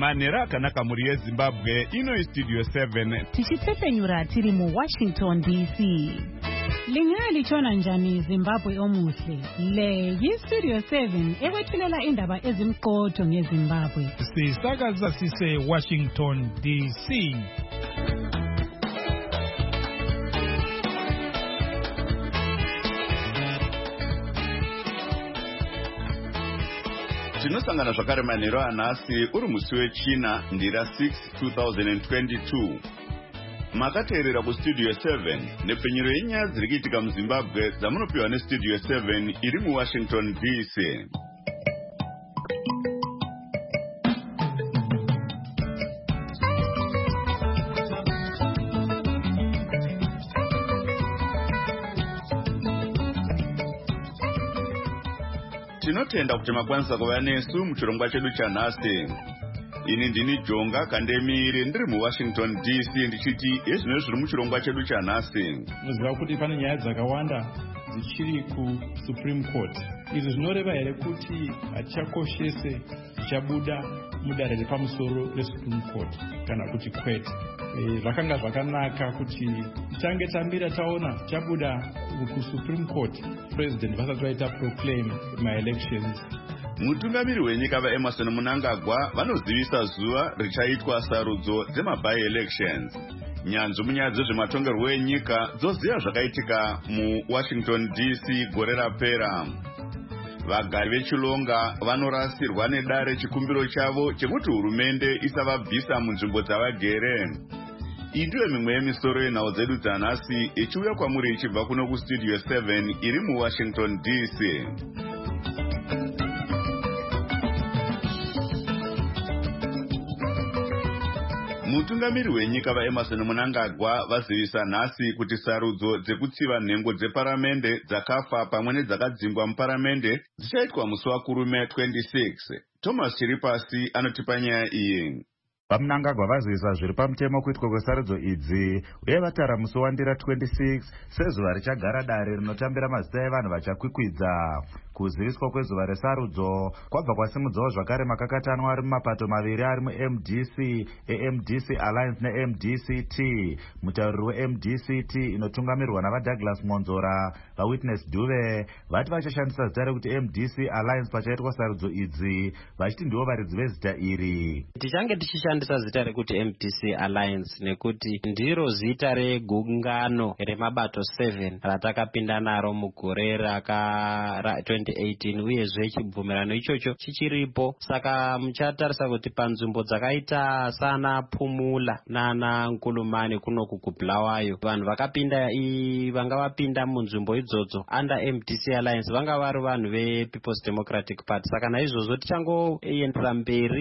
manhero akanaka mhuri yezimbabwe. Ino Studio 7 tichitsepenyura tiri muWashington DC. Lingaya lichona njani Zimbabwe omuhle? Le yiStudio 7 ekwethulela indaba ezimqotho ngeZimbabwe. Sisakaza sise Washington DC. tinosangana zvakare manhero anhasi uri musi wechina ndira 6 2022. makateerera kuStudio 7 nepfenyuro yenyaya dziri kuitika muZimbabwe dzamunopiwa neStudio 7 iri muWashington DC. tinotenda kuti makwanisa kuva nesu muchirongwa chedu chanhasi. Ini ndini Jonga Kandemire ndiri muWashington DC ndichiti ezvino zviri muchirongwa chedu chanhasi. Muziva kuti pane nyaya dzakawanda dzichiri kuSupreme Court. Izvi zvinoreva here kuti hatichakoshese zvichabuda mudare repamusoro reSupreme Court kana kuti kwete. Zvakanga zvakanaka kuti tange tambira taona chabuda kuSupreme Court president vasati vaita proclaim my elections. Mutungamiri wenyika vaEmerson Mnangagwa vanozivisa zuva richaitwa sarudzo dzema-by-elections. Nyanzvi munyaya dzezvematongerwo enyika dzoziva zvakaitika muWashington DC gore rapera. Vagari vechilonga vanorasirwa nedare chikumbiro chavo chekuti hurumende isavabvisa munzvimbo dzavagere. Iyi ndiyo mimwe yemisoro yenhau dzedu dzanhasi ichiuya kwamuri ichibva kuno kuStudio 7 iri muWashington DC. Mutungamiri wenyika vaEmerson Mnangagwa vazivisa nhasi kuti sarudzo dzekutsiva nhengo dzeparamende dzakafa pamwe nedzakadzingwa muparamende dzichaitwa musi wakurume 26. Thomas Chiripasi anotipa nyaya iyi. Mnangagwa vazivisa zviri pamutemo kuitwa kwesarudzo idzi uye vatara musi wandira 26 sezuva richagara dare rinotambira mazita evanhu vachakwikwidza. Kuziviswa kwezuva resarudzo kwabva kwasimudzawo zvakare makakatanwa ari mumapato maviri ari muMDC, AMDC Alliance neMDCT. Mutauriri weMDCT inotungamirwa navaDouglas Monzora, vaWitness Dube vati vachashandisa zita rekuti MDC Alliance pachaitwa sarudzo idzi, vachiti ndivo varidzi vezita iri. Tichange tichishandisa zita rekuti MDC Alliance nekuti ndiro zita regungano remabato 7 ratakapinda naro mugore raka 2018 uyezve chibvumirano ichocho chichiripo. Saka muchatarisa kuti panzvimbo dzakaita sana Phumula nana Nkulumani kuno kuBulawayo vanhu vakapinda vanga vapinda munzvimbo idzodzo under MDC Alliance vanga vari vanhu vePeople's Democratic Party. Saka naizvozvo tichangoendera mberi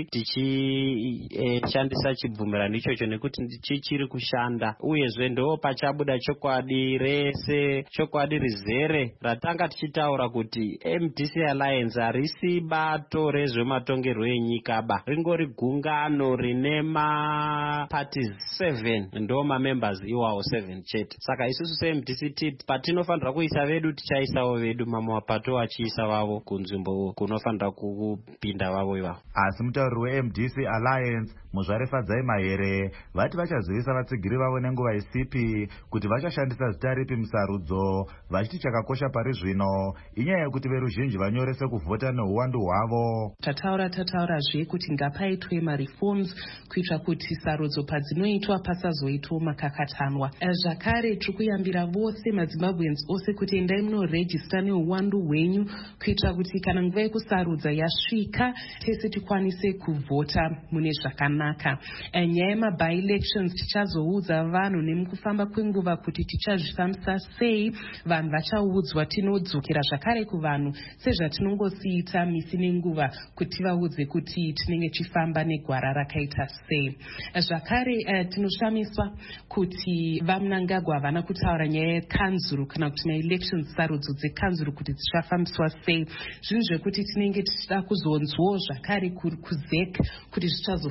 tichishandisa chibvumirano ichocho nekuti chichiri kushanda uyezve ndo pachabuda chokwadi rese, chokwadi rizere ratanga tichitaura kuti MDC Alliance harisi bato rezvematongerwo enyika ba, ringori gungano rine maparties 7 ndo mamembers iwawo 7 chete. Saka isusu seMDCT patinofanira kuisa vedu tichaisawo vedu, mamwe mapato achiisa vavo kunzvimbo kunofanira kupinda vavo ivavo. Asi mutauriri weMDC Alliance Muzvare Fadzai Mahere vati vachazivisa vatsigiri vavo nenguva isipi kuti vachashandisa zita ripi musarudzo, vachiti chakakosha pari zvino inyaya yekuti veruzhinji vanyorese kuvhota neuwandu hwavo. Tataurazve kuti ngapaitwe mareforms kuitira kuti sarudzo padzinoitwa pasazoitwa makakatanwa. Zvakare tiri kuyambira vose maZimbabweans ose kuti endai munorejista neuwandu hwenyu kuitira kuti kana nguva yekusarudza yasvika tese tikwanise kuvhota mune zvakanaka. Nyaya yema-by-elections tichazoudza vanhu nemukufamba kwenguva kuti tichazvifambisa sei. Vanhu vachaudzwa, tinodzokera zvakare kuvanhu sezvatinongosiita misi nenguva kuti vaudze kuti tinenge chifamba negwara rakaita sei. Zvakare tinoshamiswa kuti vaMnangagwa havana kutaura nyaya yekanzuru kana kuti ma-elections sarudzo dzekanzuru kuti dzichafambiswa sei. Zvinhu zvekuti tinenge tichida kuzonzwawo zvakare kuzek kuti zvichazofambiswa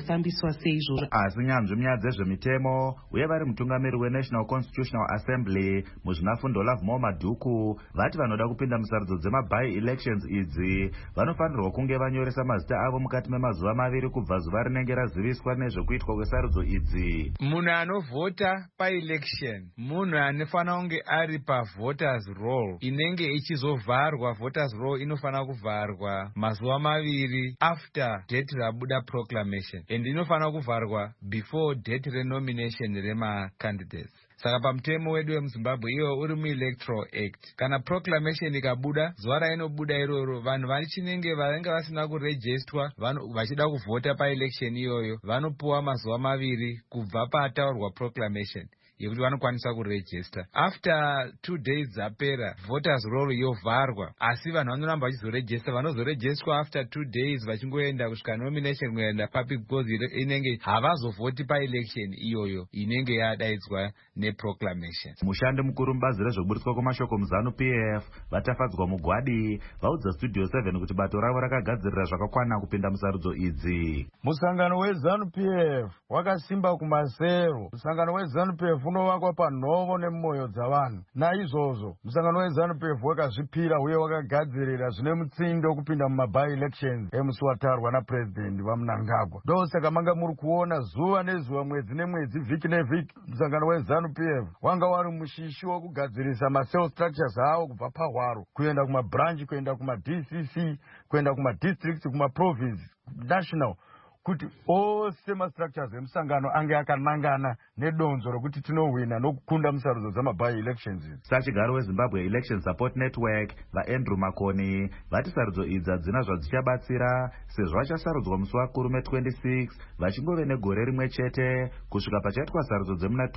kuitwa seizvozvo. Asi nyanzvi munyaya dzezvemitemo uye vari mutungamiri weNational Constitutional Assembly muzvinafundo Lovemore Madhuku vati vanoda kupinda musarudzo dzema-by-elections idzi vanofanirwa kunge vanyoresa mazita avo mukati memazuva 2 kubva zuva rinenge raziviswa nezvekuitwa kwesarudzo idzi. Munhu anovhota pa-election munhu anofanira kunge ari pa-voters roll inenge ichizovharwa. Voters roll inofanira kuvharwa mazuva 2 after date rabuda proclamation and inofanira kuvharwa before date renomination rema-candidates. Saka pamutemo wedu wemuZimbabwe iwo uri muelectoral act, kana proclamation ikabuda zuva rainobuda iroro vanhu vanenge vasina kurejistwa vachida kuvhota paelection iyoyo vanopuwa mazuva 2 kubva pataurwa proclamation yekuti vanokwanisa kurejista. After 2 days zapera voters roll yovharwa, asi vanhu vanoramba vachizorejista. Vanozorejistwa after 2 days vachingoenda kusvika nomination kuenda public because inenge havazovhoti paelection iyoyo inenge yadaidzwa neproclamation. Mushandi mukuru mubazi rezvoburitswa kwamashoko muZANU-PF vatafadzwa mugwadi vaudza Studio 7 kuti bato ravo rakagadzirira zvakakwana kupinda musarudzo idzi. Musangano weZANU-PF wakasimba kumasero. Musangano weZANU-PF unovakwa panhovo nemumwoyo dzavanhu. Naizvozvo musangano weZANU-PF wakazvipira uye wakagadzirira zvine mutsindo kupinda muma-by-elections emusi watarwa napresident vaMnangagwa. Ndosaka manga muri kuona zuva nezuva, mwedzi nemwedzi, vhiki nevhiki musangano weZANU-PF wanga wari mushishi wokugadzirisa ma-cell structures awo kubva pahwaro kuenda kuma-branch, kuenda kuma-DCC, kuenda kuma-district, kuma-province, national, kuti ose ma-structures emusangano ange akanangana nedonzo rokuti tinohwina nokukunda musarudzo dzama-by-elections. Sachigaro weZimbabwe Election Support Network vaAndrew Makoni vati sarudzo idzi hadzina zvadzichabatsira sezvo vachasarudzwa musi wakurume 26 vachingove negore rimwe chete kusvika pachaitwa sarudzo dzemuna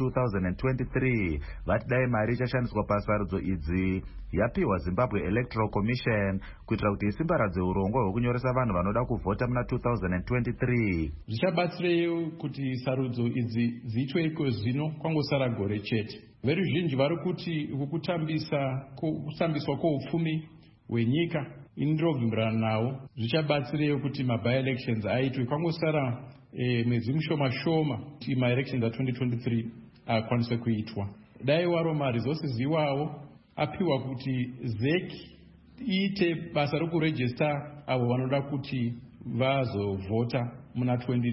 2023. Vati dai mari ichashandiswa pasarudzo idzi yapiwa Zimbabwe Electoral Commission kuitira kuti isimbaradze urongwa hwekunyoresa vanhu vanoda kuvhota muna 2023. Zvichabatsireyo kuti sarudzo idzi dziitwe iko zvino kwangosara gore chete. Veruzhinji vari kuti kutambiswa kwoupfumi hwenyika inorovhimburana nawo zvichabatsireyo kuti ma-by-elections aitwe kwangosara mwedzi mushoma kuti ma-elections a2023 akwaniswe kuitwa. Dai waro ma-resources iwawo apiwa kuti ZEC iite basa rokurejista avo vanoda kuti vazovhota muna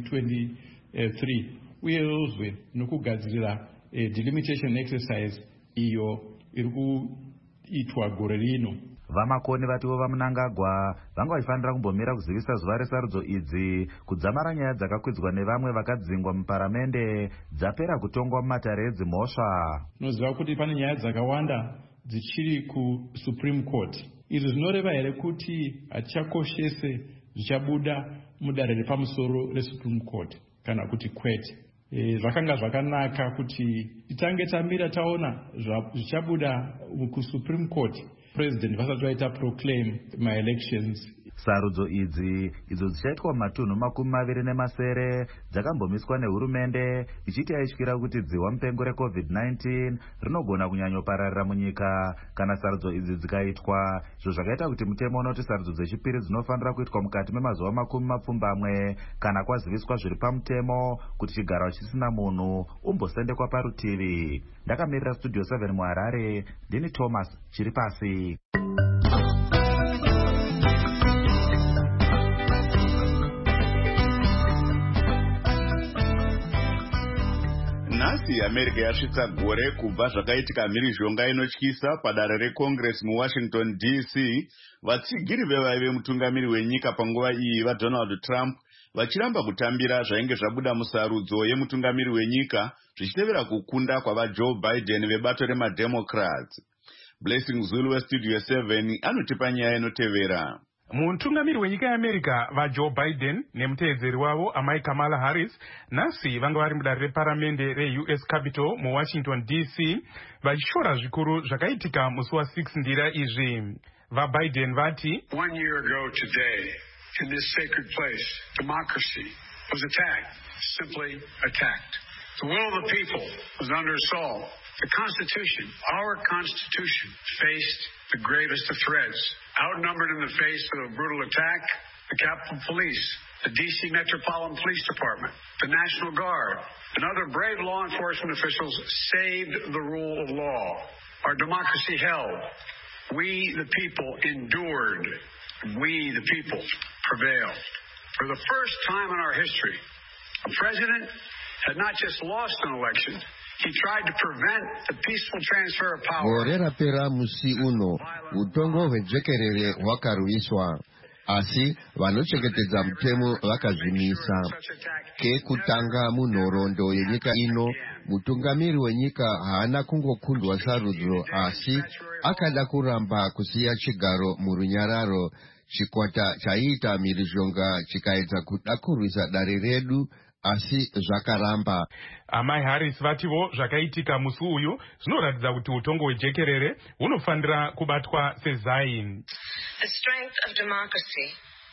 2023 uyezve nokugadzirira delimitation exercise iyo iri kuitwa gore rino. Vamakoni vativo vaMnangagwa vanga vachifanira kumbomira kuzivisa zuva resarudzo idzi kudzamara nyaya dzakakwidzwa nevamwe vakadzingwa muparamende dzapera kutongwa mumatare edzimhosva. Noziva kuti pane nyaya dzakawanda dzichiri kuSupreme Court. Izvi zvinoreva here kuti hatichakoshese zvichabuda mudare repamusoro reSupreme Court kana kuti kwete? Zvakanga zvakanaka kuti titange tamira taona zvichabuda kuSupreme Court president vasati vaita proclaim my-elections. Sarudzo idzi idzo dzichaitwa mumatunhu 27 dzakambomiswa nehurumende ichiti yaityira kuti dzihwa mupengo reCovid-19 rinogona kunyanyopararira munyika kana sarudzo idzi dzikaitwa, izvo zvakaita kuti mutemo unoti sarudzo dzechipiri dzinofanira kuitwa mukati memazuva 20 kana kwaziviswa zviri pamutemo kuti chigaro chisina munhu umbosendekwa parutivi. Ndakamirira Studio 7 muHarare, ndini Thomas Chiripasi. Nhasi America yasvitsa gore kubva zvakaitika mhirizhonga inotyisa padare reCongress muWashington DC. Vatsigiri vevaive mutungamiri wenyika panguva iyi vaDonald Trump vachiramba kutambira zvainge zvabuda musarudzo yemutungamiri wenyika zvichitevera kukunda kwavaJoe Biden vebato remademocrats. Blessing Zulu weStudio 7 anotipa nyaya inotevera. Mutungamiri wenyika yeAmerica vaJoe Biden nemuteedzeri wavo amai Kamala Harris nhasi vanga vari mudare reparamende reUS Capitol muWashington DC vachishora zvikuru zvakaitika musi wa6 ndira izvi. VaBiden vati 1 year ago today in this sacred place democracy was attacked, simply attacked. The will of the people was under assault. The Constitution, our Constitution, faced the gravest of threats. Outnumbered in the face of a brutal attack, the Capitol Police, the D.C. Metropolitan Police Department, the National Guard, and other brave law enforcement officials saved the rule of law. Our democracy held. We, the people, endured. We, the people, prevailed. For the first time in our history, a president had not just lost an election, he tried to prevent the peaceful transfer of power. Gore rapera musi uno, utongo hwejekerere hwakarwiswa. Asi vanochengetedza mutemo vakazvimisa. Kekutanga munhoroondo yenyika ino, mutungamiri wenyika haana kungokundwa sarudzo, asi akada kuramba kusiya chigaro murunyararo. Chikwata chaita mhirizhonga chikaedza kuda kurwisa dare redu, asi zvakaramba. Amai Harris vativo zvakaitika musi uyu zvinoratidza kuti utongo hwejekerere hunofanira kubatwa sezaini. The strength of democracy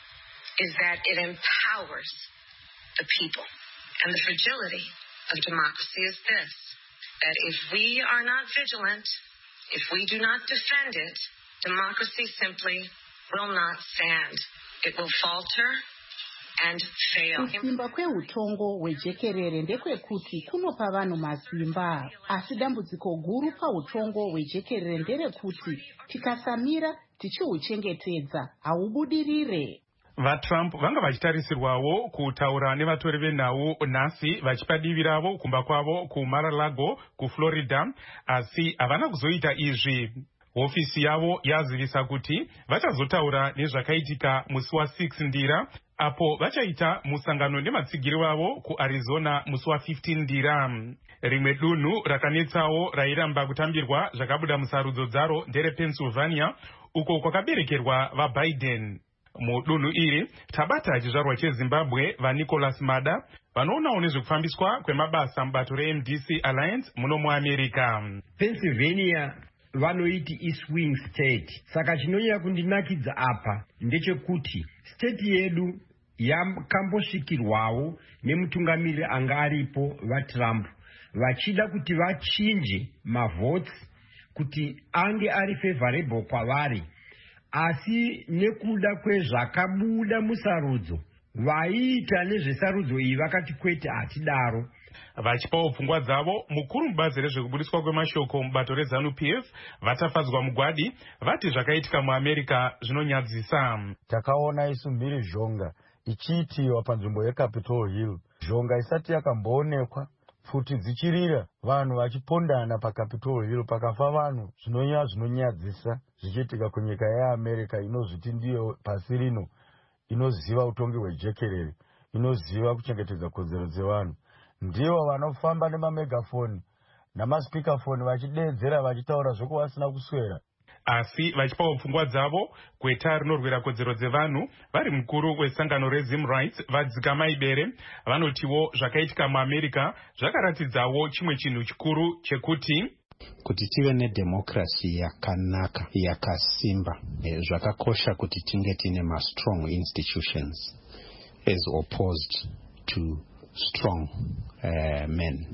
is that it empowers the people. And the fragility of democracy is this, that if we are not vigilant, if we do not defend it, democracy simply will not stand. It will falter and fail. Kusimba kweutongo hwejekerere ndekwekuti kunopa vanhu masimba, asi dambudziko guru pautongo hwejekerere nderekuti tikasamira tichihuchengetedza haubudirire. VaTrump vanga vachitarisirwawo kutaura nevatori venhau nhasi vachipa divi ravo kumba kwavo kuMar-a-Lago kuFlorida, asi havana kuzoita izvi. Hofisi yavo yazivisa kuti vachazotaura nezvakaitika musi wa6 ndira, apo vachaita musangano nematsigiri wavo kuArizona musi wa15 ndira. Rimwe dunhu rakanetsawo rairamba kutambirwa zvakabuda musarudzo dzaro nderePennsylvania, uko kwakaberekerwa vaBiden. Mudunhu iri tabata chizvarwa cheZimbabwe vaNicholas Mada vanoonawo nezvekufambiswa kwemabasa mubato reMDC Alliance muno muAmerica. Pennsylvania vanoiti iswing state. Saka chinonyanya kundinakidza apa ndechekuti state yedu yakambosvikirwawo nemutungamiriri anga aripo vaTrump vachida kuti vachinje mavotes kuti ange ari favorable kwavari, asi nekuda kwezvakabuda musarudzo vaiita nezvesarudzo iyi vakati kwete hatidaro. Vachipawo pfungwa dzavo, mukuru mubazi rezvekubudiswa kwemashoko mubato reZANU-PF vatafadzwa mugwadi vati zvakaitika muAmerica zvinonyadzisa. Takaona isu mhirizhonga ichiitiwa panzvimbo yeCapitol Hill, zhonga isati yakamboonekwa, pfuti dzichirira, vanhu vachipondana paCapitol Hill, pakafa vanhu. Zvinonyadzisa zvichiitika kunyika yeAmerica inozviti ndiyo pasi rino inoziva utongi hwejekerere, inoziva kuchengetedza kodzero dzevanhu. Ndivo vanofamba nemamegafoni namaspikafoni vachideedzera vachitaura zvoko vasina kuswera. Asi vachipawo pfungwa dzavo kweta rinorwira kodzero dzevanhu, vari mukuru wesangano reZim Rights vadzika maibere vanotiwo zvakaitika muAmerica zvakaratidzawo chimwe chinhu chikuru chekuti kuti tive nedemokrasi yakanaka yakasimba, zvakakosha kuti tinge tine ma-strong institutions as opposed to strong men.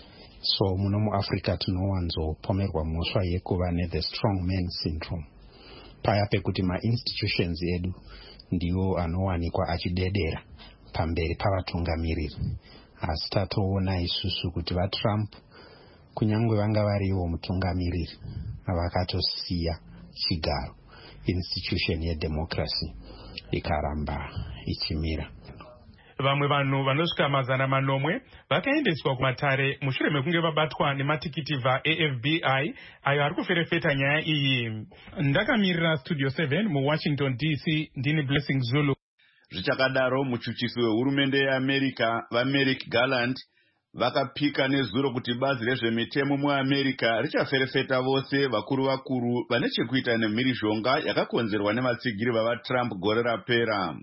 So muno muAfrica tinowanzopomerwa mhosva yekuva ne-the strong men syndrome, paya pekuti ma-institutions edu ndiwo anowanikwa achidedera pamberi pavatungamiriri. Asi tatoona isusu kuti vaTrump kunyangwe vanga variwo mutungamiriri vakatosiya chigaro, institution yedemokrasi ikaramba ichimira. Vamwe vanhu vanosvika 100 vakaendeswa kumatare mushure mekunge vabatwa nematikiti vaAFBI ayo ari kuferefeta nyaya iyi. Ndakamirira Studio 7 muWashington DC, ndini Blessing Zulu. Zvichakadaro, muchuchisi wehurumende yeAmerica vaMerrick Garland vakapika nezuro kuti bazi rezvemitemo muAmerica richaferefeta vose vakuru vane chekuita nemhirizhonga yakakonzerwa nematsigiri vavaTrump gore rapera.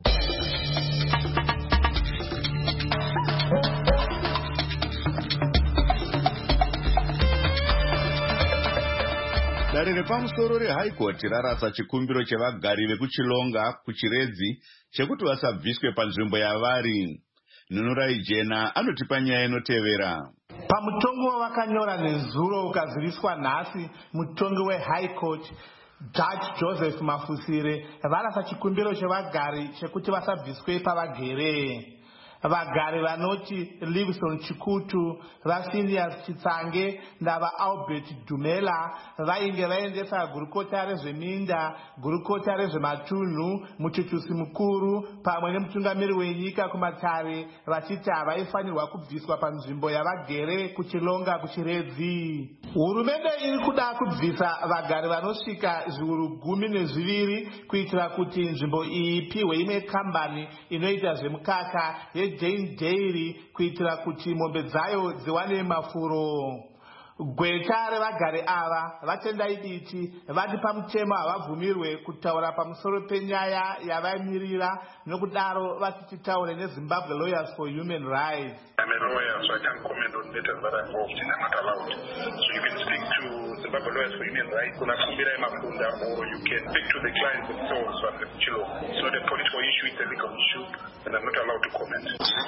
Dare repamusoro reHigh Court rarasa chikumbiro chevagari vekuChilonga kuChiredzi chekuti vasabviswe panzvimbo yavari. Nunurai Jena anotipa nyaya inotevera. Pamutongo wavakanyora nezuro ukaziviswa nhasi mutongi weHigh Court, Judge Joseph Mafusire varasa chikumbiro chevagari chekuti vasabviswe pavagere. Vagari vanoti Livingstone Chikutu, vaSphineas Chitsange navaAlbert Dumela vainge vaendesa gurukota rezveminda, gurukota rezvematunhu, muchuchusi mukuru pamwe nemutungamiri wenyika kumatare vachiti havaifanirwa kubviswa panzvimbo yavagere kuchilonga kuchiredzi. Hurumende iri kuda kubvisa vagari vanosvika zviuru 12 kuitira kuti nzvimbo iyi ipiwe imwe kambani inoita zvemukaka Jane Dairy kuitira kuti mombe dzayo dziwane mafuro. Gweta revagari ava vatendai diti vati pamutemo havabvumirwe kutaura pamusoro penyaya yavaimirira, nokudaro vachitaure neZimbabwe Lawyers for Human Rights. I'm a lawyer, so I can't comment on matters that are involved in. I'm not allowed. So you can speak to Zimbabwe Lawyers for Human Rights, or you can speak to the clients themselves. It's not a political issue, it's a legal issue, and I'm not allowed to comment.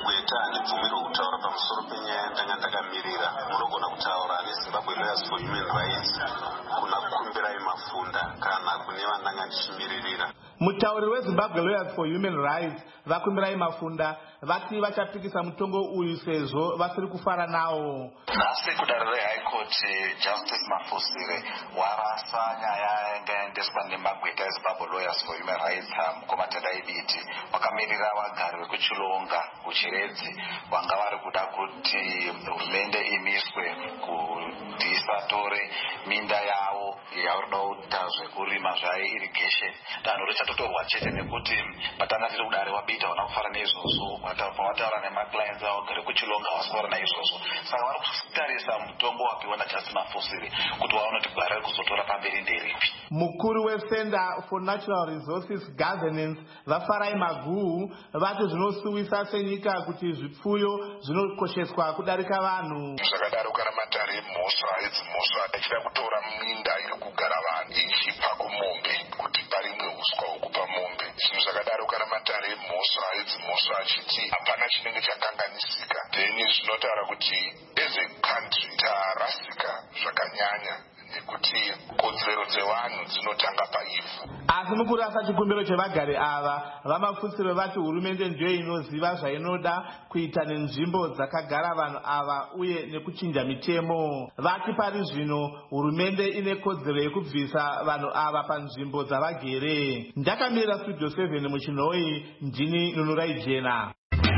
Zimbabwe Lawyers for Human Rights kunakumbira mafunda kana kune vananga ndishimiririra. Mutauri weZimbabwe Lawyers for Human Rights vakumbira mafunda vati vachapikisa mutongo uyu sezvo vasiri kufara nawo. Nhasi kudare reHigh Court Justice Mafusire warasa nyaya yangaendeswa nemagweta eZimbabwe Lawyers for Human Rights mukomatendai diti vakamirira vagari vekuchilonga kuchiredzi vanga vari kuda kuti hurumende imiswe kuti isatore minda yavo yaurida kuita zvekurima zvairrigation. Danho richatotorwa chete nekuti matangatiri kudare wabita vana kufara neizvozvo pavataura nemaclients avo gari kuchilonga vasifara naizvozvo. Saka vari kutarisa mutongo wapiwa naJustice Mafusire kuti vaone kuti gwara riri kuzotora pamberi nderipi. Mukuru weCenter for Natural Resources Governance vaFarai Maguhu vati zvinosuwisa senyika kuti zvipfuyo zvinokosheswa kudarika vanhu. Zvakadaro kana matare emhosva edzimhosva achida kutora minda iri kugara vanhu ichipa kumombe kuti parimwe uswa hwekupa mombe. Zvinhu zvakadaro kana matare emhosva edzimhosva achiti hapana chinenge chakanganisika, then zvinotaura kuti as a country tarasika zvakanyanya nekuti kodzero dzevanhu dzinotanga paivhu. Asi mukurasa chikumbiro chevagari ava vamafusiro vati hurumende ndiyo inoziva zvainoda kuita nenzvimbo dzakagara vanhu ava uye nekuchinja mitemo. Vati pari zvino hurumende ine kodzero yekubvisa vanhu ava panzvimbo dzavagere. Ndakamirira Studio 7 muChinoi, ndini Nunurai Jena.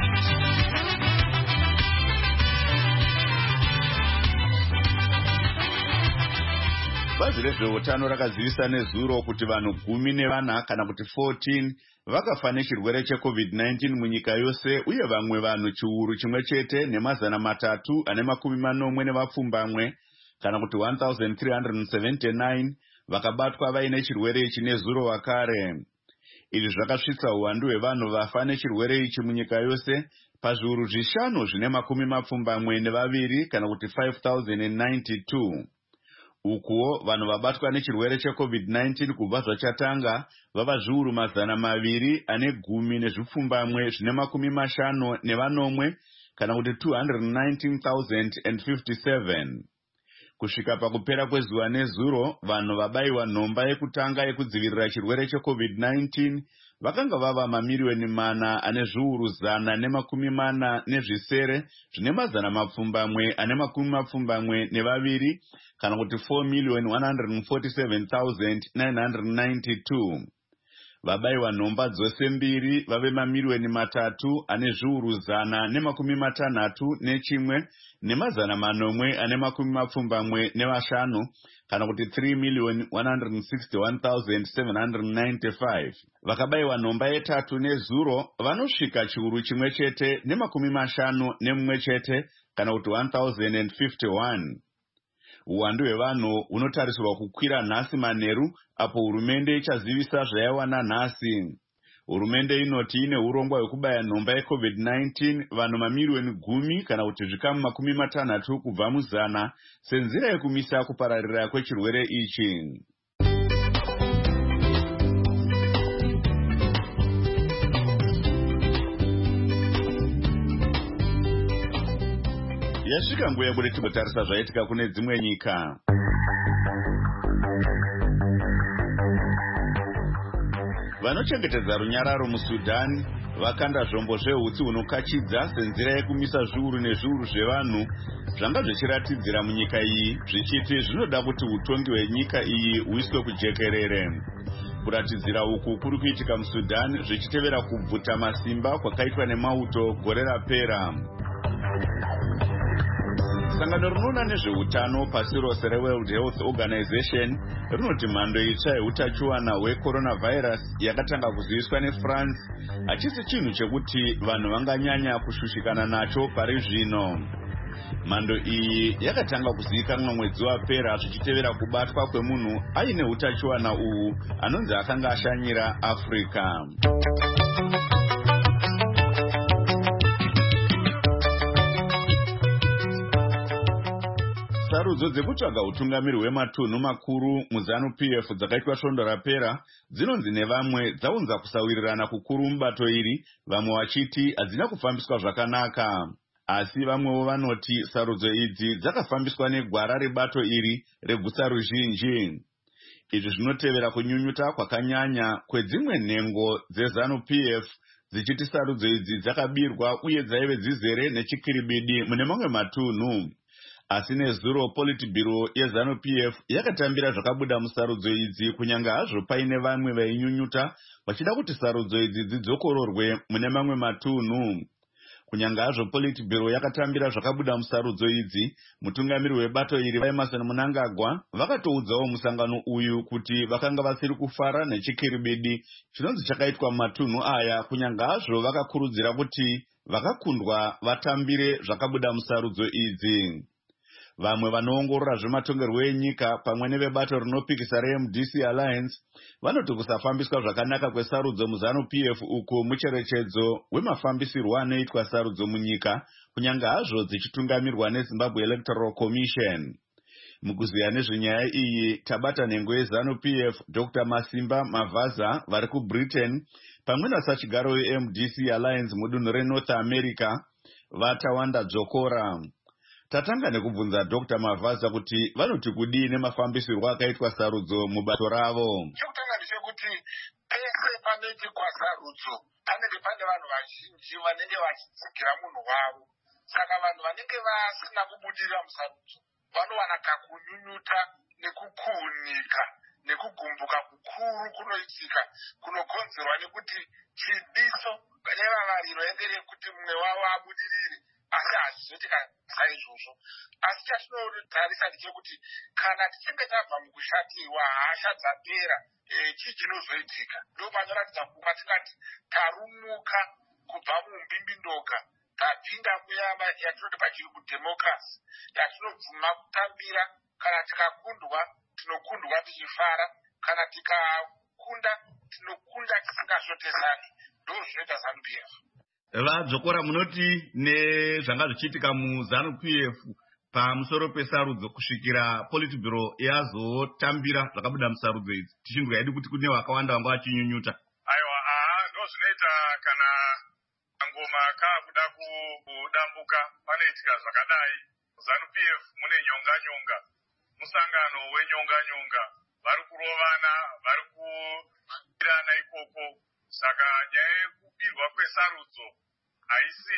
Bazi rezveutano rakazivisa nezuro kuti vanhu 14 kana kuti 14 vakafa nechirwere cheCovid-19 munyika yose, uye vamwe vanhu chiuru chimwe chete nemazana matatu ane makumi manomwe nevapfumbamwe kana kuti 1379 vakabatwa vaine chirwere ichi nezuro wakare. Izvi zvakasvitsa uwandu hwevanhu vafa nechirwere ichi munyika yose pazviuru 5 zvine makumi mapfumbamwe nevaviri kana kuti 5092. Ukuwo vanhu vabatwa nechirwere cheCovid-19 kubva zvachatanga vava zviuru 210 ane 10 nezvipfumbamwe zvine makumi mashanu nevanomwe kana kuti 219,057. Kusvika pakupera kwezuva nezuro, vanhu vabayiwa nhomba yekutanga yekudzivirira chirwere cheCovid-19 vakanga vava mamiliyoni 4 ane zviuru 140 nezvisere zvine mazana mapfumbamwe ane makumi mapfumbamwe nevaviri kana kuti 4,147,992. Vabayiwa nhomba dzose mbiri vave mamiliyoni 3 ane zviuru 161 nemazana manomwe ane makumi mapfumbamwe nevashanu kana kuti 3,161,795. Vakabayiwa nhomba yetatu nezuro vanosvika chiuru chimwe chete nemakumi mashanu nemumwe chete kana kuti 1,051. Uwandu hwevanhu hunotarisirwa kukwira nhasi manheru apo hurumende ichazivisa zvayaiwana nhasi. Hurumende inoti ine urongwa hwekubaya nhomba yeCovid-19 vanhu mamiliyoni 10 kana kuti zvikamu 60 kubva muzana senzira yekumisa kupararira kwechirwere ichi. Yasvika nguva yekuti tigotarisa zvaitika kune dzimwe nyika. vanochengetedza runyararo muSudan vakanda zvombo zveutsi hunokachidza senzira yekumisa zviuru nezviuru zvevanhu zvanga zvichiratidzira munyika iyi zvichiti zvinoda kuti utongi hwenyika iyi huiswe kujekerere. Kuratidzira uku kuri kuitika muSudan zvichitevera kubvuta masimba kwakaitwa nemauto gore rapera. Sangano rinoona nezveutano pasi rose reWorld Health Organization rinoti mhando itsva yeutachiwana hwecoronavirus yakatanga kuziviswa neFrance hachisi chinhu chekuti vanhu vanganyanya kushushikana nacho pari zvino. Mhando iyi yakatanga kuzivikanwa mwedzi wapera zvichitevera kubatwa kwemunhu aine utachiwana uhu anonzi akanga ashanyira Africa. Sarudzo dzekutsvaga utungamiri hwematunhu makuru muZANU-PF dzakaitwa svondo rapera dzinonzi nevamwe dzaunza kusawirirana kukuru mubato iri, vamwe vachiti hadzina kufambiswa zvakanaka. Asi vamwewo vanoti sarudzo idzi dzakafambiswa negwara rebato iri regusa ruzhinji. Izvi zvinotevera kunyunyuta kwakanyanya kwedzimwe nhengo dzeZANU-PF dzichiti sarudzo idzi dzakabirwa uye dzaive dzizere nechikiribidi mune mamwe matunhu. Asi nezuro Politburo yeZANU-PF yakatambira zvakabuda musarudzo idzi kunyange hazvo paine vamwe vainyunyuta vachida kuti sarudzo idzi dzidzokororwe mune mamwe matunhu. Kunyange hazvo Politburo yakatambira zvakabuda musarudzo idzi, mutungamiri webato iri Emmerson Mnangagwa vakatoudzawo musangano uyu kuti vakanga vasiri kufara nechikiribidi chinonzi chakaitwa mumatunhu aya, kunyange hazvo vakakurudzira kuti vakakundwa vatambire zvakabuda musarudzo idzi. Vamwe vanoongorora zvematongerwo enyika pamwe nevebato rinopikisa reMDC Alliance vanoti kusafambiswa zvakanaka kwesarudzo muZANU-PF uku mucherechedzo wemafambisirwo anoitwa sarudzo munyika, kunyange hazvo dzichitungamirwa neZimbabwe Electoral Commission. Mukuziya nezvenyaya iyi tabata nhengo yeZANU-PF Dr. Masimba Mavaza vari kuBritain pamwe nasachigaro weMDC Alliance mudunhu reNorth America vatawanda dzokora. Tatanga nekubvunza Dr. Mavaza kuti vanoti kudii nemafambisirwo akaitwa sarudzo mubato ravo. Chekutanga ndechekuti pese panoitikwa sarudzo panenge pane vanhu vazhinji vanenge vachitsigira munhu wavo. Saka vanhu vanenge vasina kubudirira musarudzo vanowana kakunyunyuta nekukuunika nekugumbuka kukuru kunoitika kunokonzerwa nekuti chidiso nevavariro yange rekuti mumwe wavo abudirire, asi hazvizoitika saizvozvo. Asi chatinotarisa ndechekuti kana tichinge tabva mukushatirwa hasha dzapera, chii chinozoitika? Ndo panoratidza kuva tingati tarumuka kubva mumbimbindoka tapinda muyama yatinoti pachirungu democracy, yatinobvuma kutambira. Kana tikakundwa tinokundwa tichifara, kana tikakunda tinokunda tisingashotesani. Ndo zvinoita ZANU-PF. Vadzokora munoti nezvanga zvichiitika muZANU-PF pamusoro pesarudzo kusvikira Politburo yazotambira zvakabuda musarudzo idzi, tichindwa yedu kuti kune vakawanda vanga vachinyunyuta. Aiwa, ndo zvinoita kana ngoma kakuda kudambuka panoitika zvakadai. ZANU-PF mune nyonga-nyonga, musangano wenyonga-nyonga, vari kurovana, vari kubirana ikoko. Saka nyaya yekubirwa kwesarudzo haisi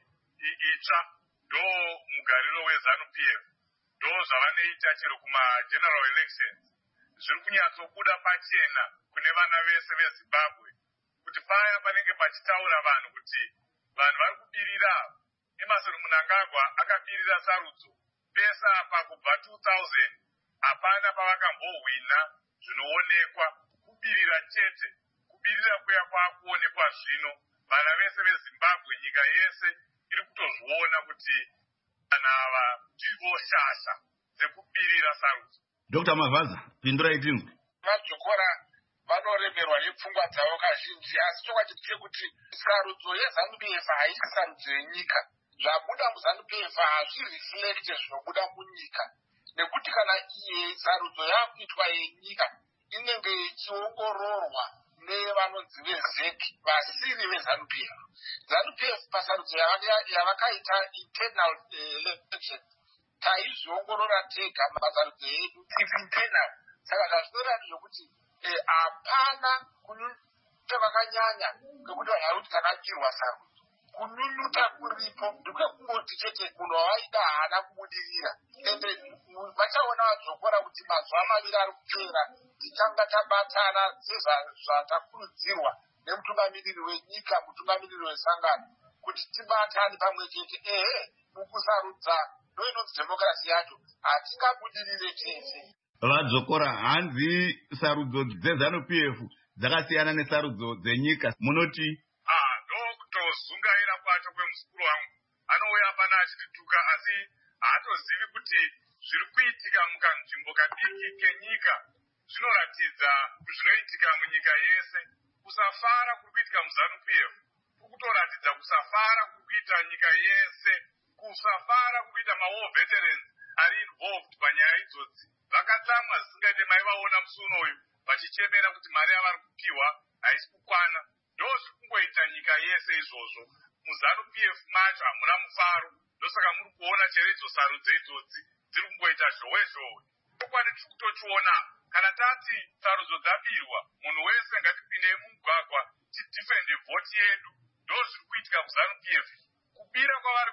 itsva, ndo mugariro weZANU-PF, ndo zvavanoita chero kumageneral elections. Zviri kunyatsobuda pachena kune vana vese veZimbabwe kuti paya panenge pachitaura vanhu kuti vanhu vari kubirira. Emmerson Mnangagwa akabirira sarudzo pesa apa kubva 2000 hapana pavakambohwina zvinoonekwa. Kubirira chete, kubirira kuya kwakuonekwa zvino, vana vese veZimbabwe, nyika yese iri kutozviona kuti vana ava ndirivo shasha dzekubirira sarudzo. Dr. Mavaza, pindura itinzwe. Vadzokora vanoremerwa nepfungwa dzavo kazhinji, asi chokwadi chekuti sarudzo yeZANU-PF haisi sarudzo yenyika. Zvabuda muZANU-PF hazviriflekte zvinobuda munyika, nekuti kana sarudzo yakuitwa yenyika inenge ichiongororwa nevanonzi veZEC, vasiri veZANU-PF. ZANU-PF pasarudzo yavakaita internal election taizviongorora tega masarudzo edu internal. Saka zvazvinoreva zvekuti hapana kunyanya kwekuti vanhu vari kuti kanakirwa sarudzo. Kununuta kuripo ndekwekungoti chete munhu wawaida haana kubudirira, ende vachaona vadzokora kuti mazuva maviri ari kupera tichanga tabatana sezvatakurudzirwa nemutungamiriri wenyika, mutungamiriri wesangano, kuti tibatane pamwe chete. Mukusarudza ndoinonzi dhemokirasi yacho hatingabudirire chese. Vadzokora, hanzi sarudzo dzeZANU-PF dzakasiyana nesarudzo dzenyika, munoti? Ndokutozungaira kwacho kwemuzukuru wangu anouya pana achitituka, asi haatozivi kuti zviri kuitika mukanzvimbo kadiki kenyika zvinoratidza zvinoitika munyika yese. Kusafara kuri kuitika muZANU-PF kukutoratidza kusafara kuri kuita nyika yese, kusafara kuri kuita mawar veterans ari involved panyaya idzodzi. Vakatsamwa zvisingaite maivaona musi unoyu vachichemera kuti mari yavari kupiwa haisi kukwana. Ndozviri kungoita nyika yese izvozvo. MuZANU-PF macho hamuna mufaro, ndosaka muri kuona chero idzo sarudzo idzodzi dziri kungoita zhowe zhowe. Chokwadi tiri kutochiona kana tati sarudzo dzabirwa, munhu wese ngatipindei mumugwagwa tidhifende vhoti yedu. Ndozviri kuitika kuZANU-PF. Kubira kwavari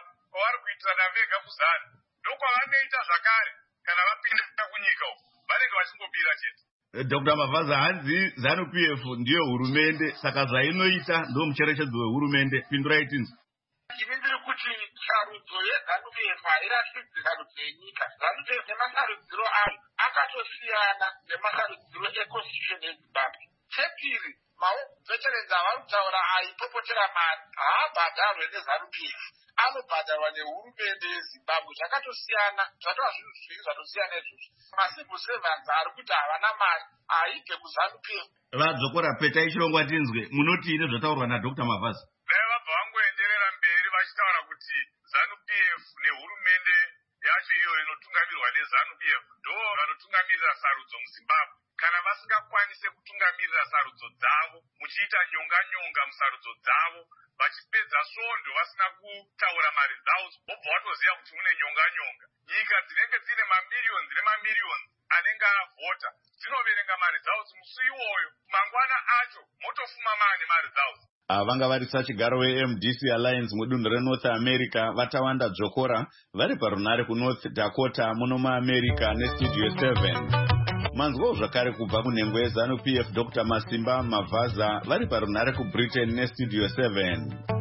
kuitana vega kuZANU ndokwavanoita zvakare kana vapinda kunyika uku, vanenge vachingobira chete. Dr. Mavaza, hanzi ZANU-PF ndiyo hurumende, saka zvainoita ndo mucherechedzo wehurumende. Pindurai tinzi. Ini ndiri kuti sarudzo yeZANU-PF hairashidzi sarudzo yenyika. ZANU-PF nemasarudziro ayo akatosiyana nemasarudziro econstitution yeZimbabwe. Chepiri, veterans avari kutaura aipopotera mari haabhadharwe neZANU-PF, anobhadharwa nehurumende yeZimbabwe. Zvakatosiyana, zvatova zvinhu zviviri zvatosiyana izvozvo. Macivil servants ari kuti havana mari haibve kuZANU-PF. Vadzokora, petai chirongwa tinzwe, munoti ine zvataurwa naDr. Mavaza. Dai vabva vangoenderera mberi vachitaura kuti ZANU-PF nehurumende yacho iyo inotungamirwa neZANU-PF ndo vanotungamirira sarudzo muZimbabwe. Kana vasingakwanise kutungamirira sarudzo dzavo, muchiita nyonga musarudzo dzavo, vachipedza svondo vasina kutaura mari dzavo, wobva watoziva kuti mune nyonga. Nyika dzinenge dzine mamiliyoni nemamiliyoni anenge avhota dzinoverenga mari dzavo musi iwoyo, mangwana acho motofuma mane mari dzavo. Vanga vari sachigaro weMDC Alliance mudunhu reNorth America vatawanda dzokora vari parunare kuNorth Dakota muno muAmerica neStudio 7. Manzwawo zvakare kubva kunhengo yeZANU-PF Dr. Masimba Mavaza vari parunare kuBritain neStudio 7.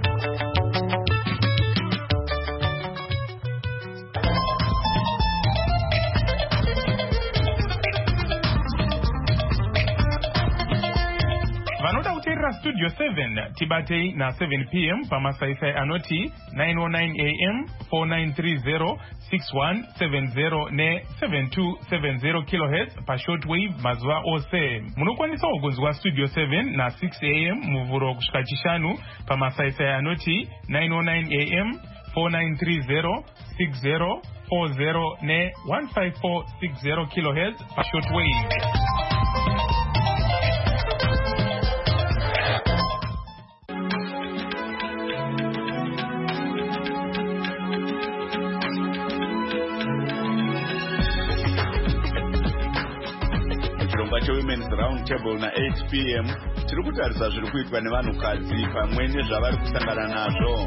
Vanoda kuteerera Studio 7 tibatei na7 p.m. pamasaisai anoti 909 a.m. 4930 6170 ne7270 kHz pashortwave mazuva ose. Munokwanisawo kunzwa Studio 7 na6 a.m. muvhuro kusvika chishanu pamasaisai anoti 909 a.m. 4930 6040 ne15460 kHz pashortwave. Women's Round Table na 8 p.m. tiri kutarisa zviri kuitwa nevanhukadzi pamwe nezvavari kusangana nazvo.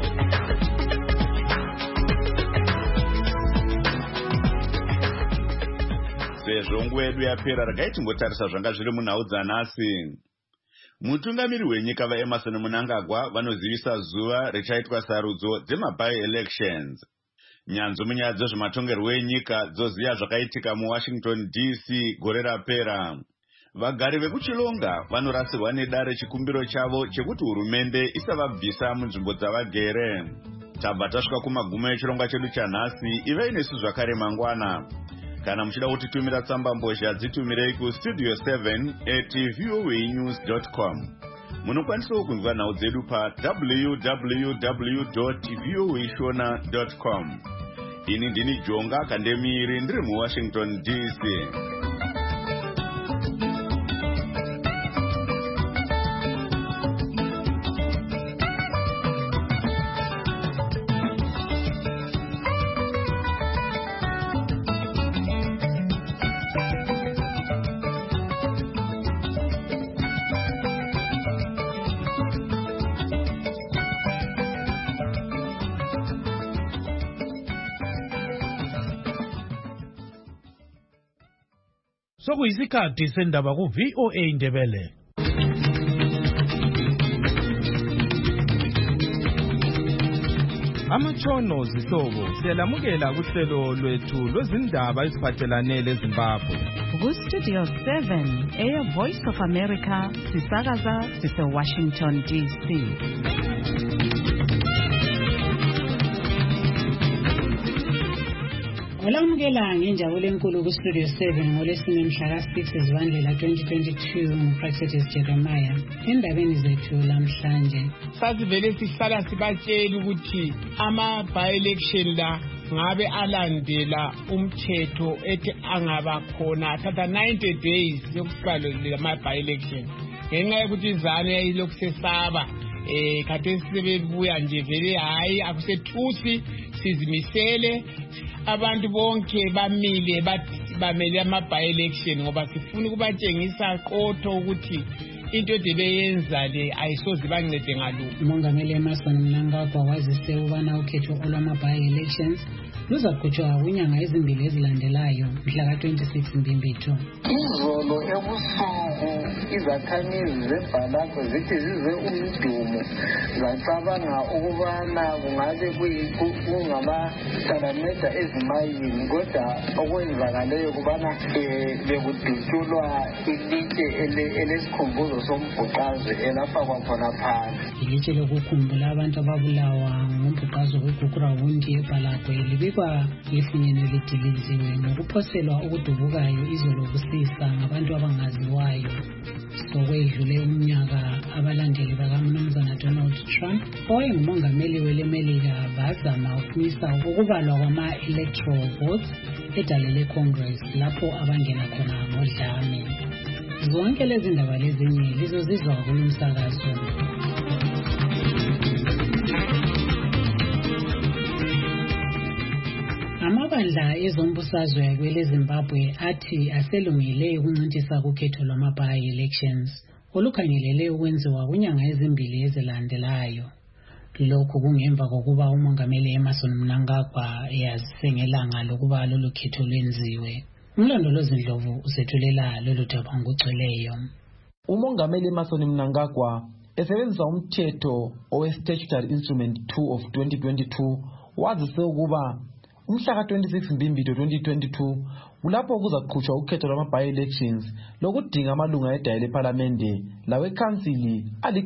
Sezvo nguva yedu yapera, regai tingotarisa zvanga zviri munhau dzanhasi. Mutungamiri wenyika vaEmmerson Mnangagwa vanozivisa zuva richaitwa sarudzo dzema-by-elections. Nyanzvu munyaya dzezvematongerwo enyika dzoziva zvakaitika muWashington DC gore rapera. Vagari vekuchilonga vanorasirwa nedare chikumbiro chavo chekuti hurumende isavabvisa munzvimbo dzavagere. Tabva tasvika kumagumo echirongwa chedu chanhasi. Ivai nesu zvakare mangwana. Kana muchida kutitumira tsamba mbozha dzitumirei kustudio7@voanews.com. Munokwanisawo kunzwa nhau dzedu www.voashona.com. Ini ndini Jonga Kandemiri ndiri muWashington DC. sokuyisikhathi sendaba ku-VOA Indebele. Amatshono zihlobo siyalamukela kuhlelo lwethu lwezindaba eziphathelane leZimbabwe. Ku-Studio 7 Voice of America sisakaza sise-Washington DC. Olamukela ngenjabulo enkulu ku-Studio 7 ngolesine mhla ka-6 Zibandlela 2022 nguPractice Jeremiah. Endabeni zethu lamhlanje sasivele sihlala sibatshela ukuthi ama-by-election la ngabe alandela umthetho ethi angaba khona athatha 90 days yokuqala ama-by-election ngenxa yokuthi izane yayilokhu sesaba khathesi sebebuya nje vele hayi akusethusi sizimisele abantu bonke bamile bamele ama-by-election ngoba sifuna ukubatshengisa qotho ukuthi into ebeyenza le ayisoze bancede ngalutho. Umongameli Emmerson Mnangagwa wazise ubana ukhetho olwama-by-elections luzaqhutshwa kwinyanga ezimbili ezilandelayo mhla ka-26 Mbimbitho. Izolo ebusuku izakhamizi zebhalako zithi zize umdumo zacabanga ukubana kungabe kungamasalameda ezimayini kodwa okwenzakaleyo kubana bekudutshulwa ilitshe elesikhumbuzo sombhuqazwe elafakwa khona phansi. Ilitshe lokukhumbula abantu ababulawa ngombhuqazwe weGugurawundi eBhalakwe libikwa lifunyenwe lidiliziwe ngokuphoselwa okudubukayo izolo kusisa ngabantu abangaziwayo. Sokwedlule umnyaka abalandeli bakaMnumzana Donald Trump owayengumongameli welemelika bazama ukumisa ukubalwa kwama-electoral votes edale Congress lapho abangena khona ngodlame. Zonke lezi ndaba lezinye lizozizwa kulomsakazo. Amabandla ezombusazwe kweleZimbabwe athi aselungile ukuncintisa kukhetho lwama-by-elections olukhangelele ukwenziwa kwinyanga ezimbili ezilandelayo. Lokhu kungemva kokuba umongameli Emmerson Mnangagwa yazise ngelanga lokuba lolu khetho lwenziwe. Umlondolozi Ndlovu usethulela lolu daba ngokugcweleyo. Umongameli Emmerson Mnangagwa esebenzisa umthetho owe-Statutory Instrument 2 of 2022 wazise ukuba umhla ka-26 Mbimbitho 2022 kulapho kuzaqhutshwa ukhetho lwama-by-elections lokudinga amalunga edaya lePhalamende lawekhansili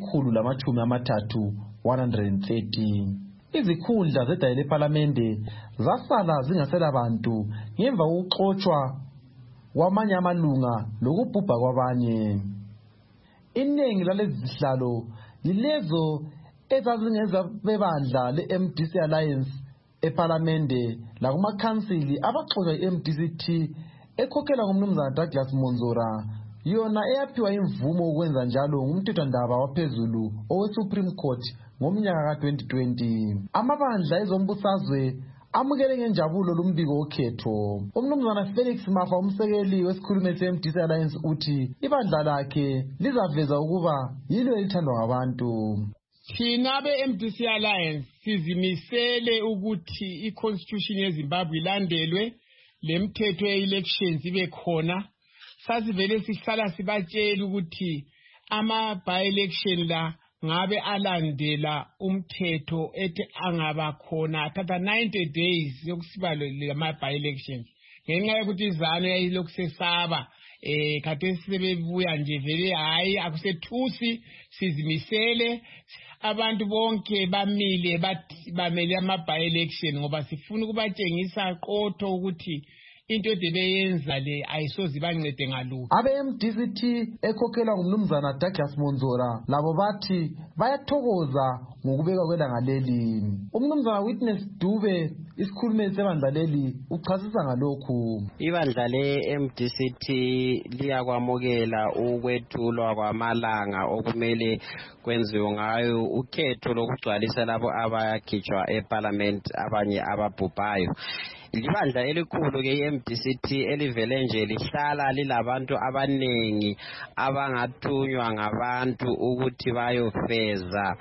ali-130. Izikhundla zedaya lePhalamende zasala zingasela bantu ngemva kokuxotshwa kwamanye amalunga lokubhubha kwabanye. Iningi lalezi zihlalo yilezo ezazingeza bebandla le-MDC Alliance ePhalamende lakumakhansili abaxoxa i-MDC-T ekhokhelwa ngumnumzana Douglas Monzora yona eyaphiwa imvumo ukwenza njalo ngumthethwandaba waphezulu owe-Supreme Court ngomnyaka ka-2020. Amabandla ezombusazwe amukele ngenjabulo lumbiko wokhetho. Umnumzana Felix Mafa umsekeli wesikhulumeli se-MDC Alliance uthi ibandla lakhe lizaveza ukuba yilo elithandwa ngabantu. Thina be-MDC Alliance sizimisele ukuthi i-Constitution yeZimbabwe ilandelwe, lemthetho ye-elections ibe khona. Sasivele sihlala sibatshela ukuthi ama-by-election la ngabe alandela umthetho ethi angaba khona athatha 90 days yokusibalo lama-by-elections ngenxa yokuthi izane yayilokhu sesaba khathesi sebebuya nje vele hayi akusethusi sizimisele abantu bonke bamile bamele ama-by-election ngoba sifuna ukubatshengisa qotho ukuthi into ebeyenza le ayisoze bancede ngalutho. Abe-MDC-T ekhokhelwa ngumnumzana Douglas Monzora labo bathi bayathokoza ngokubekwa kwelanga leli. Umnumzana Witness Dube isikhulumeli sebandla leli uchasisa ngalokhu. Ibandla le-MDC-T liyakwamukela ukwethulwa kwamalanga okumele kwenziwe ngayo ukhetho lokugcwalisa labo abakhitshwa eParliament abanye ababhubhayo. libandla elikhulu ke iMDCT elivele nje lihlala lilabantu abanengi abangathunywa ngabantu ukuthi bayofeza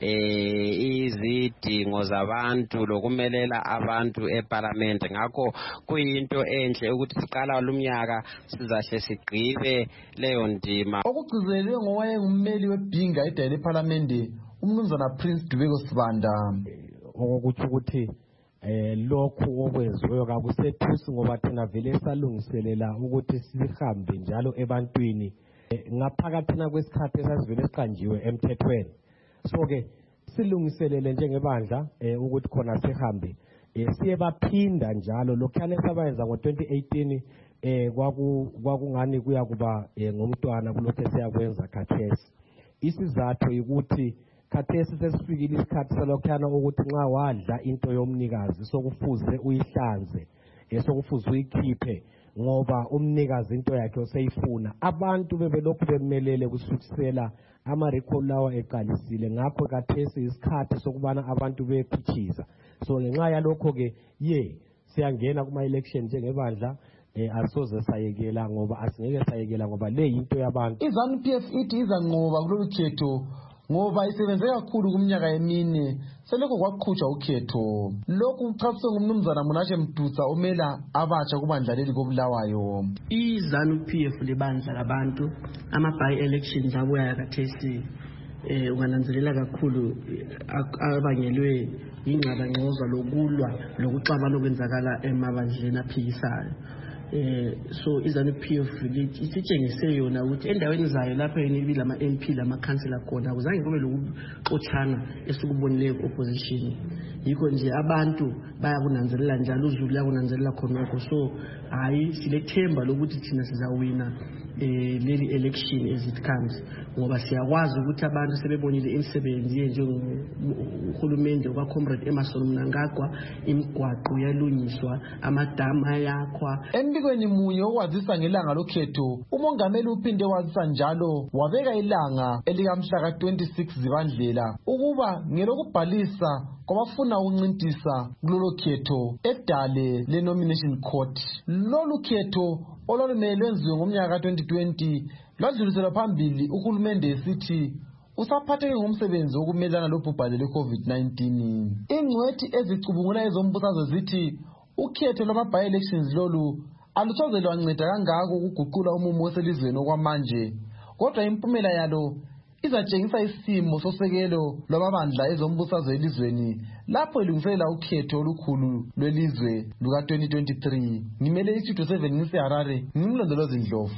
izidingo zabantu lokumelela abantu eParliament. Ngakho kuyinto enhle ukuthi siqala lumnyaka sizahle sigqibe leyo ndima. Okugcizelwe ngowayengummeli webhinga edayile eParliament umnumzana Prince Dubeko Sibanda okuthi ukuthi lokhu okwenziweyo kakusethusi ngoba thina vele salungiselela ukuthi sihambe njalo ebantwini ngaphakathina kwesikhathi esasivele siqanjiwe emthethweni. So ke silungiselele njengebandla ukuthi khona sihambe siye baphinda njalo lokhane sabayenza ngo2018 kwakungani kuya kuba ngomntwana kulokho siyakwenza khathesi. Isizathu ukuthi khathesi sesifikile isikhathi salokhana ukuthi nxa wadla into yomnikazi sokufuze uyihlanze sokufuze uyikhiphe ngoba umnikazi into yakhe oseyifuna. Abantu bebelokhu bemelele kusukisela ama-recall lawa eqalisile. Ngakho khathesi isikhathi sokubana abantu bephithiza. So ngenxa yalokho ke siyangena kuma-election njengebandla asoze sayekela ngoba asingeke sayekela ngoba le yinto yabantu. iZANU-PF ithi izanqoba kulolu khetho ngoba isebenze kakhulu kumnyaka emine selokho kwaqhutshwa ukhetho. Lokhu kuchasiswe ngumnumzana Munashe Mdutsa omela abatsha kubandla leli koBulawayo. iZANU-PF libandla labantu ama-by-elections abuya khathesi ungananzelela kakhulu abangelwe ingxabangxoza lokulwa lokuxabana okwenzakala emabandleni aphikisayo. So iZANU-PF isitshengise yona ukuthi endaweni zayo lapho yenibile ama-MP lama-councillor khona akuzange kube lokuxotshana esikubonileyo ku-opposition. Yikho nje abantu bayakunanzelela njalo uzulu uyakunanzelela khonokho. So hayi silethemba lokuthi thina sizawina leli election as it comes ngoba siyakwazi ukuthi abantu sebebonile imisebenzi njengohulumende kwaComrade Emmerson Mnangagwa, imigwaqo yalungiswa, amadamu ayakhwa. Embikweni munye okwazisa ngelanga lokhetho umongameli uphinde wazisa njalo wabeka ilanga elikamhla ka-26 Zibandlela ukuba ngelokubhalisa kwabafuna ukuncintisa kulolu khetho edale le-nomination court. Lolu khetho olwalumelwe lwenziwe ngomnyaka ka-2020 lwadluliselwa phambili uhulumende esithi usaphatheke ngomsebenzi wokumelana lobhubhane lwe-COVID-19. Ingcwethi ezicubungula ezombusazwe zithi ukhetho lwama-by-elections lolu alusoze lwanceda kangako ukuguqula umumo oselizweni okwamanje, kodwa impumela yalo izatshengisa isimo sosekelo lwamabandla ezombusazwe elizweni lapho ilungiselela ukhetho olukhulu lwelizwe luka-2023. Ngimele iStudio 7 ngiseHarare, ngimlondolozi Ndlovu.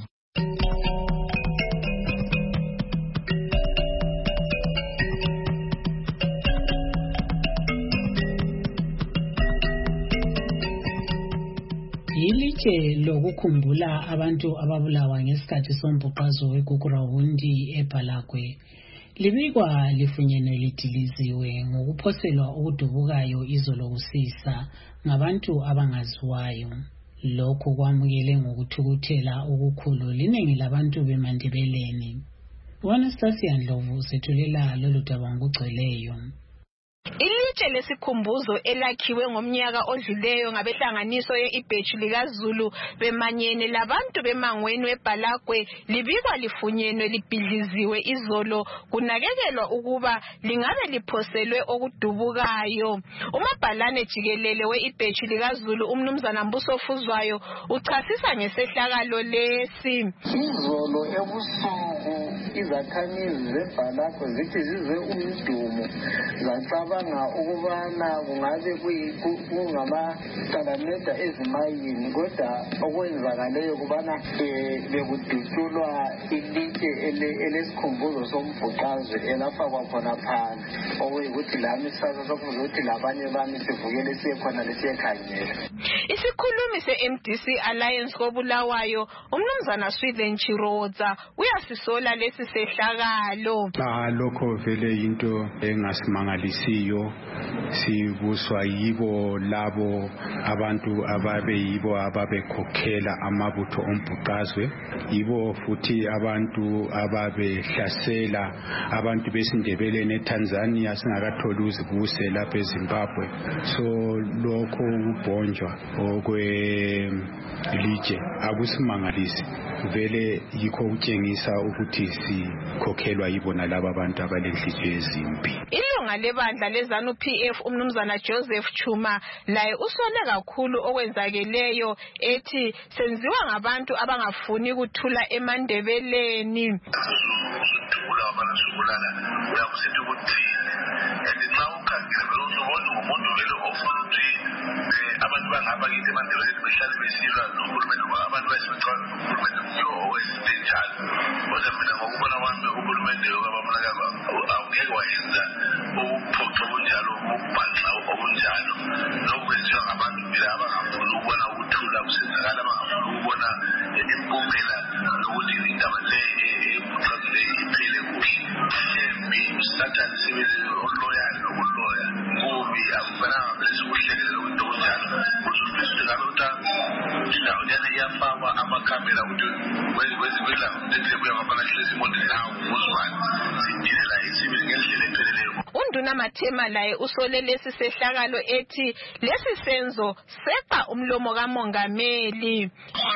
Ilitshe lokukhumbula abantu ababulawa ngesikhathi sombhuqazo weGugurawundi eBhalakwe libikwa lifunyenwe lidiliziwe ngokuphoselwa okudubukayo izolo kusisa ngabantu abangaziwayo. Lokhu kwamukele ngokuthukuthela okukhulu liningi labantu beMandebeleni. Anastasia Ndlovu sethulela lolu daba ngokugcweleyo. Ilitshe lesikhumbuzo elakhiwe ngomnyaka odluleyo ngabehlanganiso ye-Ibhechu likaZulu bemanyene labantu bemangweni weBhalakwe libikwa lifunyenwe libhidliziwe izolo kunakekelwa ukuba lingabe liphoselwe okudubukayo. Umabhalane jikelele we-Ibhechu likaZulu umnumzana Mbuso Fuzwayo uchasisa ngesehlakalo lesi. Izolo ebusuku izakhamizi zeBhalakwe zithi zizwe umdumo zacabanga ukubana kungabe kungamasalameda ezimayini, kodwa okwenzakaleyo kubana bekudutshulwa ilitshe elesikhumbuzo sombhuqazwe elafakwa khona phansi, okuyikuthi lami sisasa sokuze ukuthi labanye bami sivukele siye khona lesiyekhangela. Isikhulumi se-MDC Alliance koBulawayo umnumzana Swithen Chirodza uyasisola lesi sehlakalo. Lokho vele into engasimangalisiyo, sibuswa yibo labo abantu ababeyibo ababekhokhela amabutho ombhuqazwe, yibo futhi abantu ababehlasela abantu besindebeleni eTanzania singakatholi uzibuse lapha eZimbabwe. So lokho ukubhonjwa okwelitshe akusimangalisi vele yikho utshengisa ukuthi sikhokhelwa yibona laba abantu abalenhliziyo ezimbi. Ilunga lebandla leZANU-PF umnumzana Joseph Chuma laye usole kakhulu okwenzakeleyo ethi senziwa ngabantu abangafuni ukuthula eMandebeleni. Abantu bangabakithi eMandebeleni behlale besilwa nohulumeni abantu bayisibexana nohulumeni owesibejalo kodwa mina ngokubona kwami uhulumeni wababonakala awungeke wayenza ukuphoxa okunjalo ukubhanqa okunjalo nokwenziwa ngabantu bila abangafuni ukubona ukuthula kusenzakala abangafuni ukubona impumela nokuthi indaba le ebuxazile iphele kuhle embi sathane sebenze oloyali nokuloya kubi akufananga vele sikuhlekelela ukuthi okunjalo yafakwa amakamera ukuthi wezibela kuya ngapana hlezi imodeli nawo uzwane sidilela isibili ngendlela epheleleyo. Unduna Mathema laye usole lesi sehlakalo ethi lesi senzo seqa umlomo kamongameli.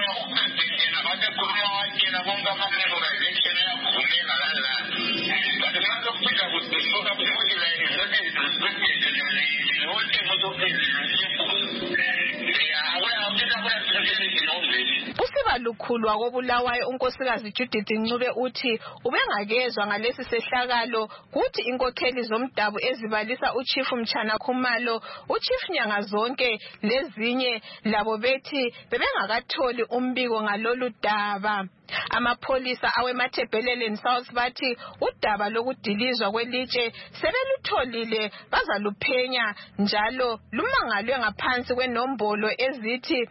Usibalukhulu kobulawayo unkosikazi Judith Ncube uthi ubengakezwa ngalesi sehlakalo kuthi inkokheli zomdabu ezibalisa uChief Mchana Khumalo, uChief Nyangazonke lezinye labo bethi bebengakatholi umbiko ngalolu daba. Amapholisa awemathebheleleni South bathi udaba lokudilizwa kwelitshe sebelutholile bazaluphenya njalo lumangalwe ngaphansi kwenombolo ezithi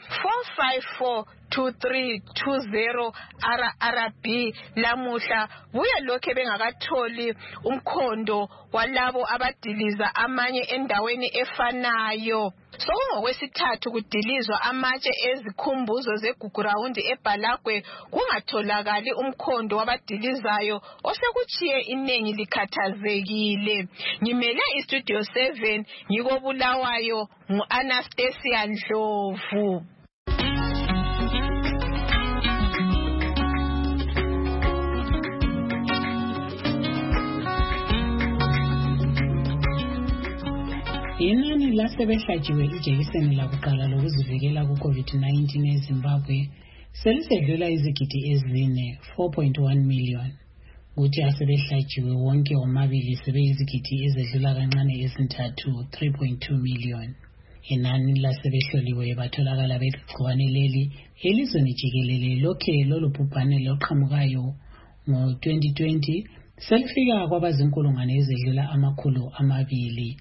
4542320 RRB lamuhla buye lokho bengakatholi umkhondo walabo abadiliza amanye endaweni efanayo. Sokungokwesithathu kudilizwa amatshe ezikhumbuzo zeGugurawundi eBhalagwe kungatholakali umkhondo wabadilizayo osekuchiye inengi likhathazekile. Ngimele iStudio 7 ngikobulawayo ngu-Anastasia Ndlovu. Inani lasebehlatshiwe ijekiseni lakuqala lokuzivikela ku-COVID-19 eZimbabwe selisedlula izigidi ezine 4.1 million. Kuthi asebehlatshiwe wonke omabili sebeyizigidi ezedlula kancane ezintathu 3.2 million. Inani lasebehloliwe batholakala begciwane leli elizweni jikelele lokhe lolu bhubhane loqhamukayo ngo-2020 selifika kwabazinkulungwane ezedlula amakhulu amabili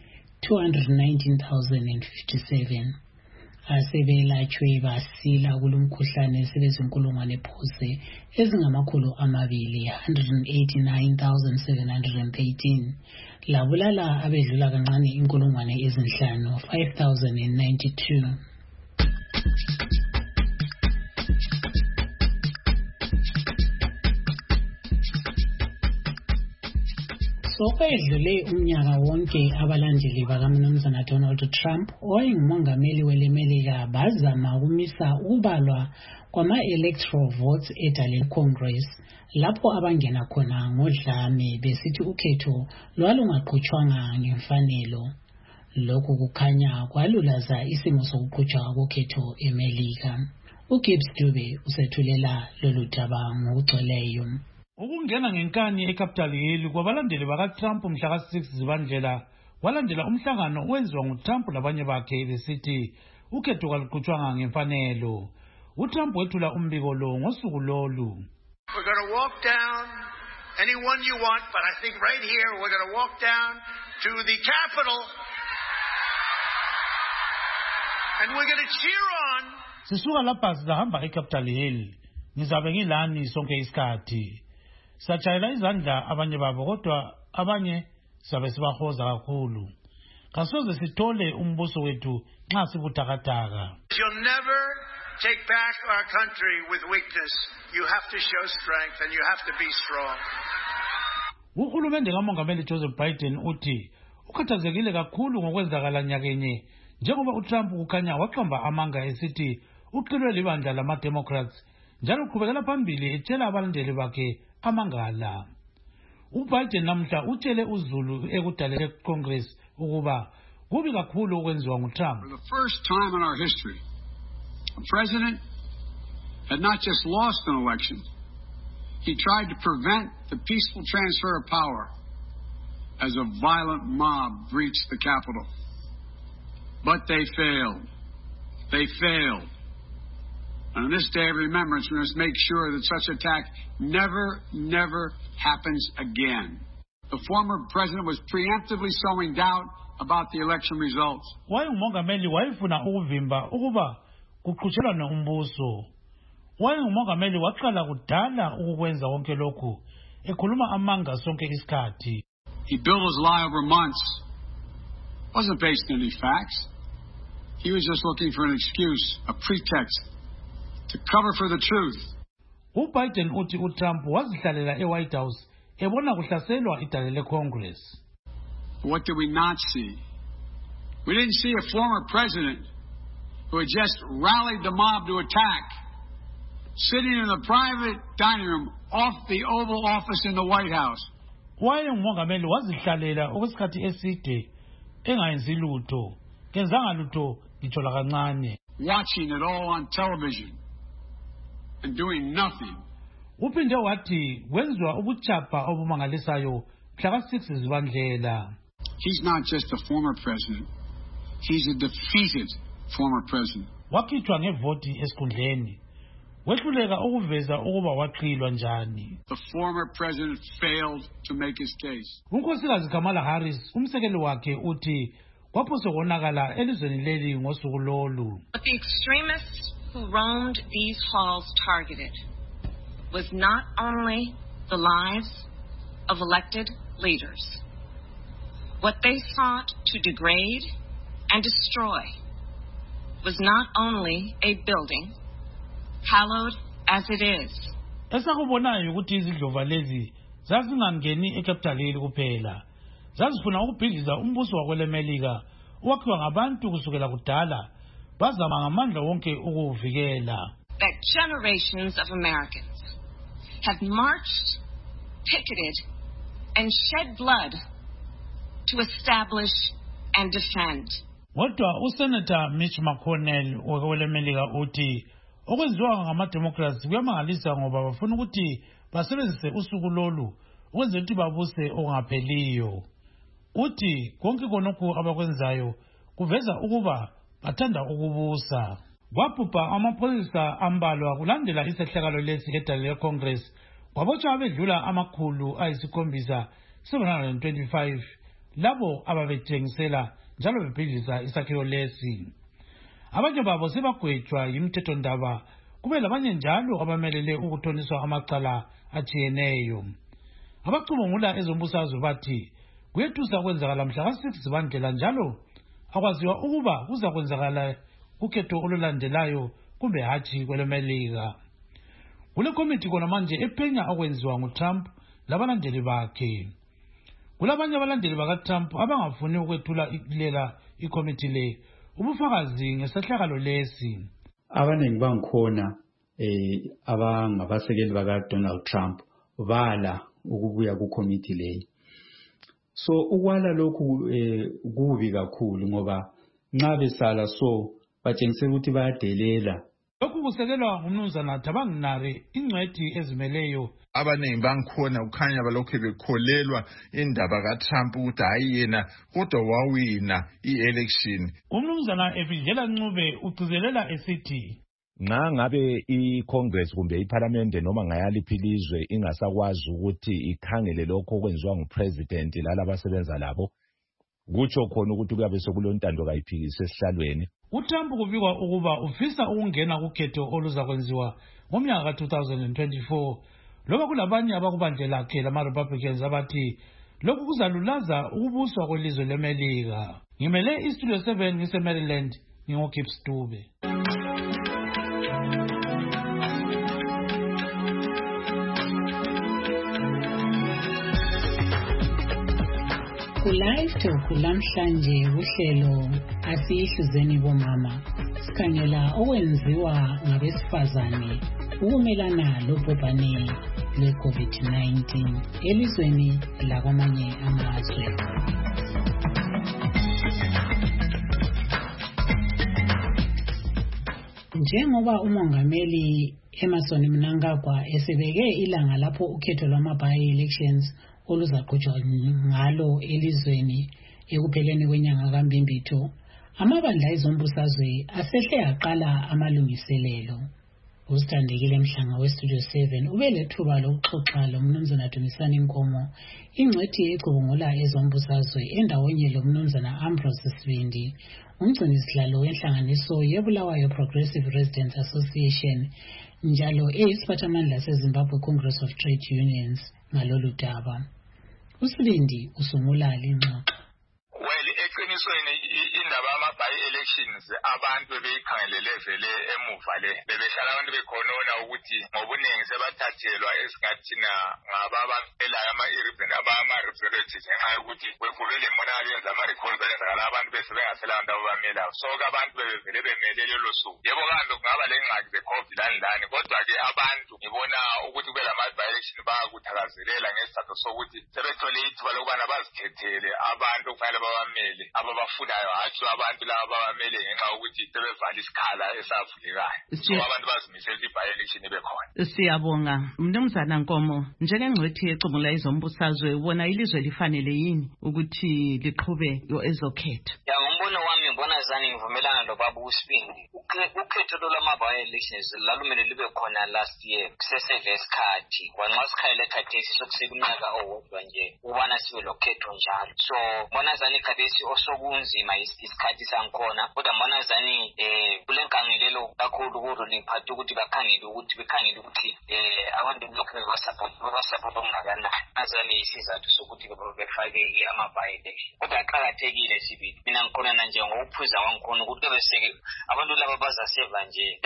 219,057. Asebelatshwe basila kulumkhuhlane sebezinkulungwane phose ezingamakhulu amabili 189,713. Labulala abedlula kancane inkulungwane ezinhlanu 5,092. Sokwedlule umnyaka wonke abalandeli bakaMnumzana Donald Trump owayengumongameli welemelika bazama ukumisa ukubalwa kwama-electoral votes eDaley Congress lapho abangena khona ngodlame besithi ukhetho lwalungaqhutshwanga ngemfanelo. Lokhu kukhanya kwalulaza isimo sokuqhutshwa kokhetho eMelika. uGibbs Dube usethulela lolu daba ngokugcweleyo. Ukungena ngenkani eCapitol Hill kwabalandeli bakaTrump mhla ka-6 Zibandlela walandela umhlangano owenziwa nguTrump labanye bakhe besithi ukhetho kaluqhutshwanga ngemfanelo. uTrump wethula umbiko lo ngosuku lolu. We're going to walk down anyone you want, but I think right here we're going to walk down to the Capitol and we're going to cheer on. Sisuka lapha sizahamba eCapitol Hill. Nizabe ngilani sonke isikhathi. Satshayela izandla abanye babo kodwa abanye sabe sibahoza kakhulu. Kasoze sithole umbuso wethu nxa sibuthakathaka. You'll never take back our country with weakness. You have to show strength and you have to be strong. Uhulumende kamongameli Joseph Biden uthi ukhathazekile kakhulu ngokwenzakala nyakenye njengoba uTrump kukhanya waqamba amanga esithi uqilwe libandla lama-Democrats njalo uqhubekela phambili etshela abalandeli bakhe amangala. UBiden namhla utshele uZulu ekudalele eCongress ukuba kubi kakhulu okwenziwa nguTrump. For the first time in our history, a president had not just lost an election, he tried to prevent the peaceful transfer of power as a violent mob breached the Capitol. But they failed. They failed. And on this day of remembrance, we must make sure that such attack never happens again. The former president was preemptively sowing doubt about the election results. Wayengumongameli wayefuna ukuvimba ukuba kuqhutshelwane umbuso. Wayengumongameli waqala kudala ukukwenza konke lokhu ekhuluma amanga sonke isikhathi. He built his lie over months. Wasn't based on any facts. He was just looking for an excuse, a pretext to cover for the truth. UBiden uthi uTrump wazihlalela eWhite House ebona kuhlaselwa idale leCongress. What did we not see? We didn't see a former president who had just rallied the mob to attack, sitting in the private dining room off the Oval Office in the White House. Wayengumongameli wazihlalela okwesikhathi eside engayenzi lutho, kenzanga lutho ngitsho lakancane. Watching it all on television and doing nothing. Uphinde wathi wenziwa ubuchapha obumangalisayo mhla ka-6 Zibandlela. He's not just a former president. He's a defeated former president. Wakhithwa ngevoti esikhundleni. Wehluleka ukuveza ukuba waqilwa njani. The former president failed to make his case. uNkosikazi Kamala Harris umsekeli wakhe uthi kwaphose konakala elizweni leli ngosuku lolu. But the extremists who roamed these halls targeted was not only the lives of elected leaders. What they sought to degrade and destroy was not only a building, hallowed as it is. Esakubonayo ukuthi izidlova lezi zazingangeni eCapitol Hill kuphela. Zazifuna ukubhidliza umbuso wakwelemelika owakhiwa ngabantu kusukela kudala bazama ngamandla wonke ukuvikela. That generations of Americans have marched, picketed, and shed blood to establish and defend. Kodwa uSenator Mitch McConnell wakwelemelika uthi okwenziwa ngama-Democrats kuyamangalisa ngoba bafuna ukuthi basebenzise usuku lolu ukwenza ukuthi babuse okungapheliyo. Uthi konke konokho abakwenzayo kuveza ukuba bathanda ukubusa. Kwabhubha amapholisa ambalwa kulandela isehlakalo lesi edale leCongress kwabotshwa abedlula amakhulu ayisikhombisa 725 labo ababethengisela njalo bebhidliza isakhiwo lesi. Abanye babo sebagwetshwa yimthethondaba kube labanye njalo abamelele ukuthoniswa amacala atshiyeneyo. Abacubungula ezombusazwe bathi kuyethusa kwenzakala mhla ka-6 Zibandlela njalo akwaziwa ukuba kuza kwenzakala ukhetho olulandelayo kumbe hatshi kwelemelika. Kule komiti kona manje ephenya okwenziwa nguTrump labalandeli bakhe. Kulabanye abalandeli bakaTrump abangafuni ukwethula ilela ikomiti le ubufakazi ngesehlakalo lesi. Abaningi bangikhona abangabasekeli bakaDonald Trump bala ukubuya kukomiti le. So ukwala lokhu kubi kakhulu ngoba nxa besala so batshengisela ukuthi bayadelela. Lokhu kusekelwa ngumnumzana Tabanginare ingcwethi ezimeleyo. Abaningi bangikhona ukhanya balokho bekholelwa indaba kaTrump ukuthi hayi yena kodwa wawina i-election. Umnumzana Evidlela Ncube ugcizelela esithi nxa ngabe iCongress kumbe iParliament noma ngayaliphi ilizwe ingasakwazi ukuthi ikhangele lokho okwenziwa nguPresident lalabo abasebenza labo kutsho khona ukuthi kuyabe sekulontando kayiphikise esihlalweni. uTrump kubikwa ukuba ufisa ukungena kukhetho oluzakwenziwa ngomnyaka ka-2024 loba kulabanye abakubandle lakhe lama-Republicans abathi lokhu kuzalulaza ukubuswa kwelizwe lemelika. Ngimele iStudio 7 ngise-Maryland ngingoKips Dube. Ulive Talk lamhlanje uhlelo asiyihluzeni bomama. Sikhangela okwenziwa ngabesifazane ukumelana lobhubhane lwe-COVID-19 elizweni lakwamanye amazwe. Njengoba umongameli Emmerson Mnangagwa esebeke ilanga lapho ukhetho lwama-by-elections oluzaqhutshwa ngalo elizweni ekupheleni kwenyanga kaMbimbitho, amabandla ezombusazwe asehle aqala amalungiselelo. Usithandekile Mhlanga weStudio 7 ubelethuba lokuxoxa lomnumzana Dumisani Nkomo, ingcwethi ecubungula ezombusazwe endawonye lomnumzana Ambrose Sibindi, umgcinisihlalo wenhlanganiso yeBulawayo Progressive Residents Association, njalo eyisiphathamandla seZimbabwe Congress of Trade Unions ngalolu daba. Usibindi usungula ingxoxo. Well, eqinisweni indaba yama-by-elections abantu bebeyikhangelele vele emuva le bebehlala abantu bekhonona ukuthi ngobuningi sebathathelwa esingathina ngababamelayo ama-representatives ngenxa yokuthi bekube le mbonakalo yenza ama-recall benzakala abantu besebengasela abantu ababamelayo, so abantu bebevele bemele lelo suku. Yebo kambe kungaba le ngxaki ze-COVID lani, kodwa-ke abantu ngibona ukuthi kwelama-by-election bayakuthakazelela ngesizathu sokuthi sebethole ithuba lokubana bazikhethele abantu okufanele babamele ababafunayo, hatshi abantu laba babamele ngenxa yokuthi sebevala isikhala esavulekayo. So abantu bazimisela ukuthi i-by-election ibe khona. Siyabonga. Mnumzana Nkomo, njengengcwethi ecubungula ezombusazwe, ubona ilizwe lifanele yini ukuthi liqhube ezokhetho? Ngombono wami ngibona zani ngivumelana lobaba uSibindi. Ukhetho lwama-by-elections lalumele libe khona last year kuseseve isikhathi kwanxa sikhayele khathesi sokusekunyaka owodwa nje ubana sibe lokhetho njalo. So mbona zani khathesi osokunzima isikhathi sangikhona, kodwa mbona zani kule nkangelelo kakhulu ku-ruling party ukuthi bekhangele ukuthi abantu basapota ongakanani. Azani isizathu sokuthi befake ama-by-election, kodwa aqakathekile Sibindi. Mina ngikhona nje ngokuphuza wangikhona ukuthi beseke abantu laba bazaseva nje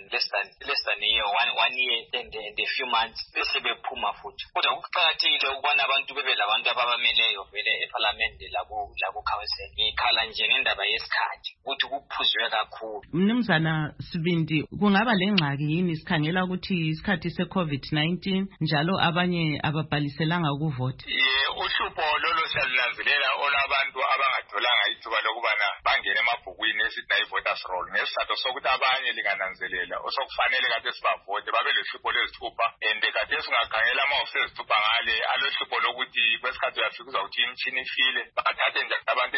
less than a year, one year and a few months bese bephuma futhi. Kodwa kuqakathekile ukubona abantu bebe labantu ababameleyo vele eParliament labo council. Ngikhala nje ngendaba yesikhathi ukuthi kuphuzwe kakhulu. Mnumzana Sibindi, kungaba lengxaki yini sikhangela ukuthi isikhathi se-COVID-19 njalo abanye ababhaliselanga ukuvota? Uhlupho lolo siyalinanzelela olabantu abangatholanga ithuba lokubana bangene emabhukwini esithi nayi-voters roll ngesizathu sokuthi abanye lingananzelela osokufanele kade sibavote babe lehlupho lezithupha, and kade singakhangela amahofisi ezithupha ngale alohlupho lokuthi kwesikhathi uyafika uzawuthi imtshini ifile bathathe nje abantu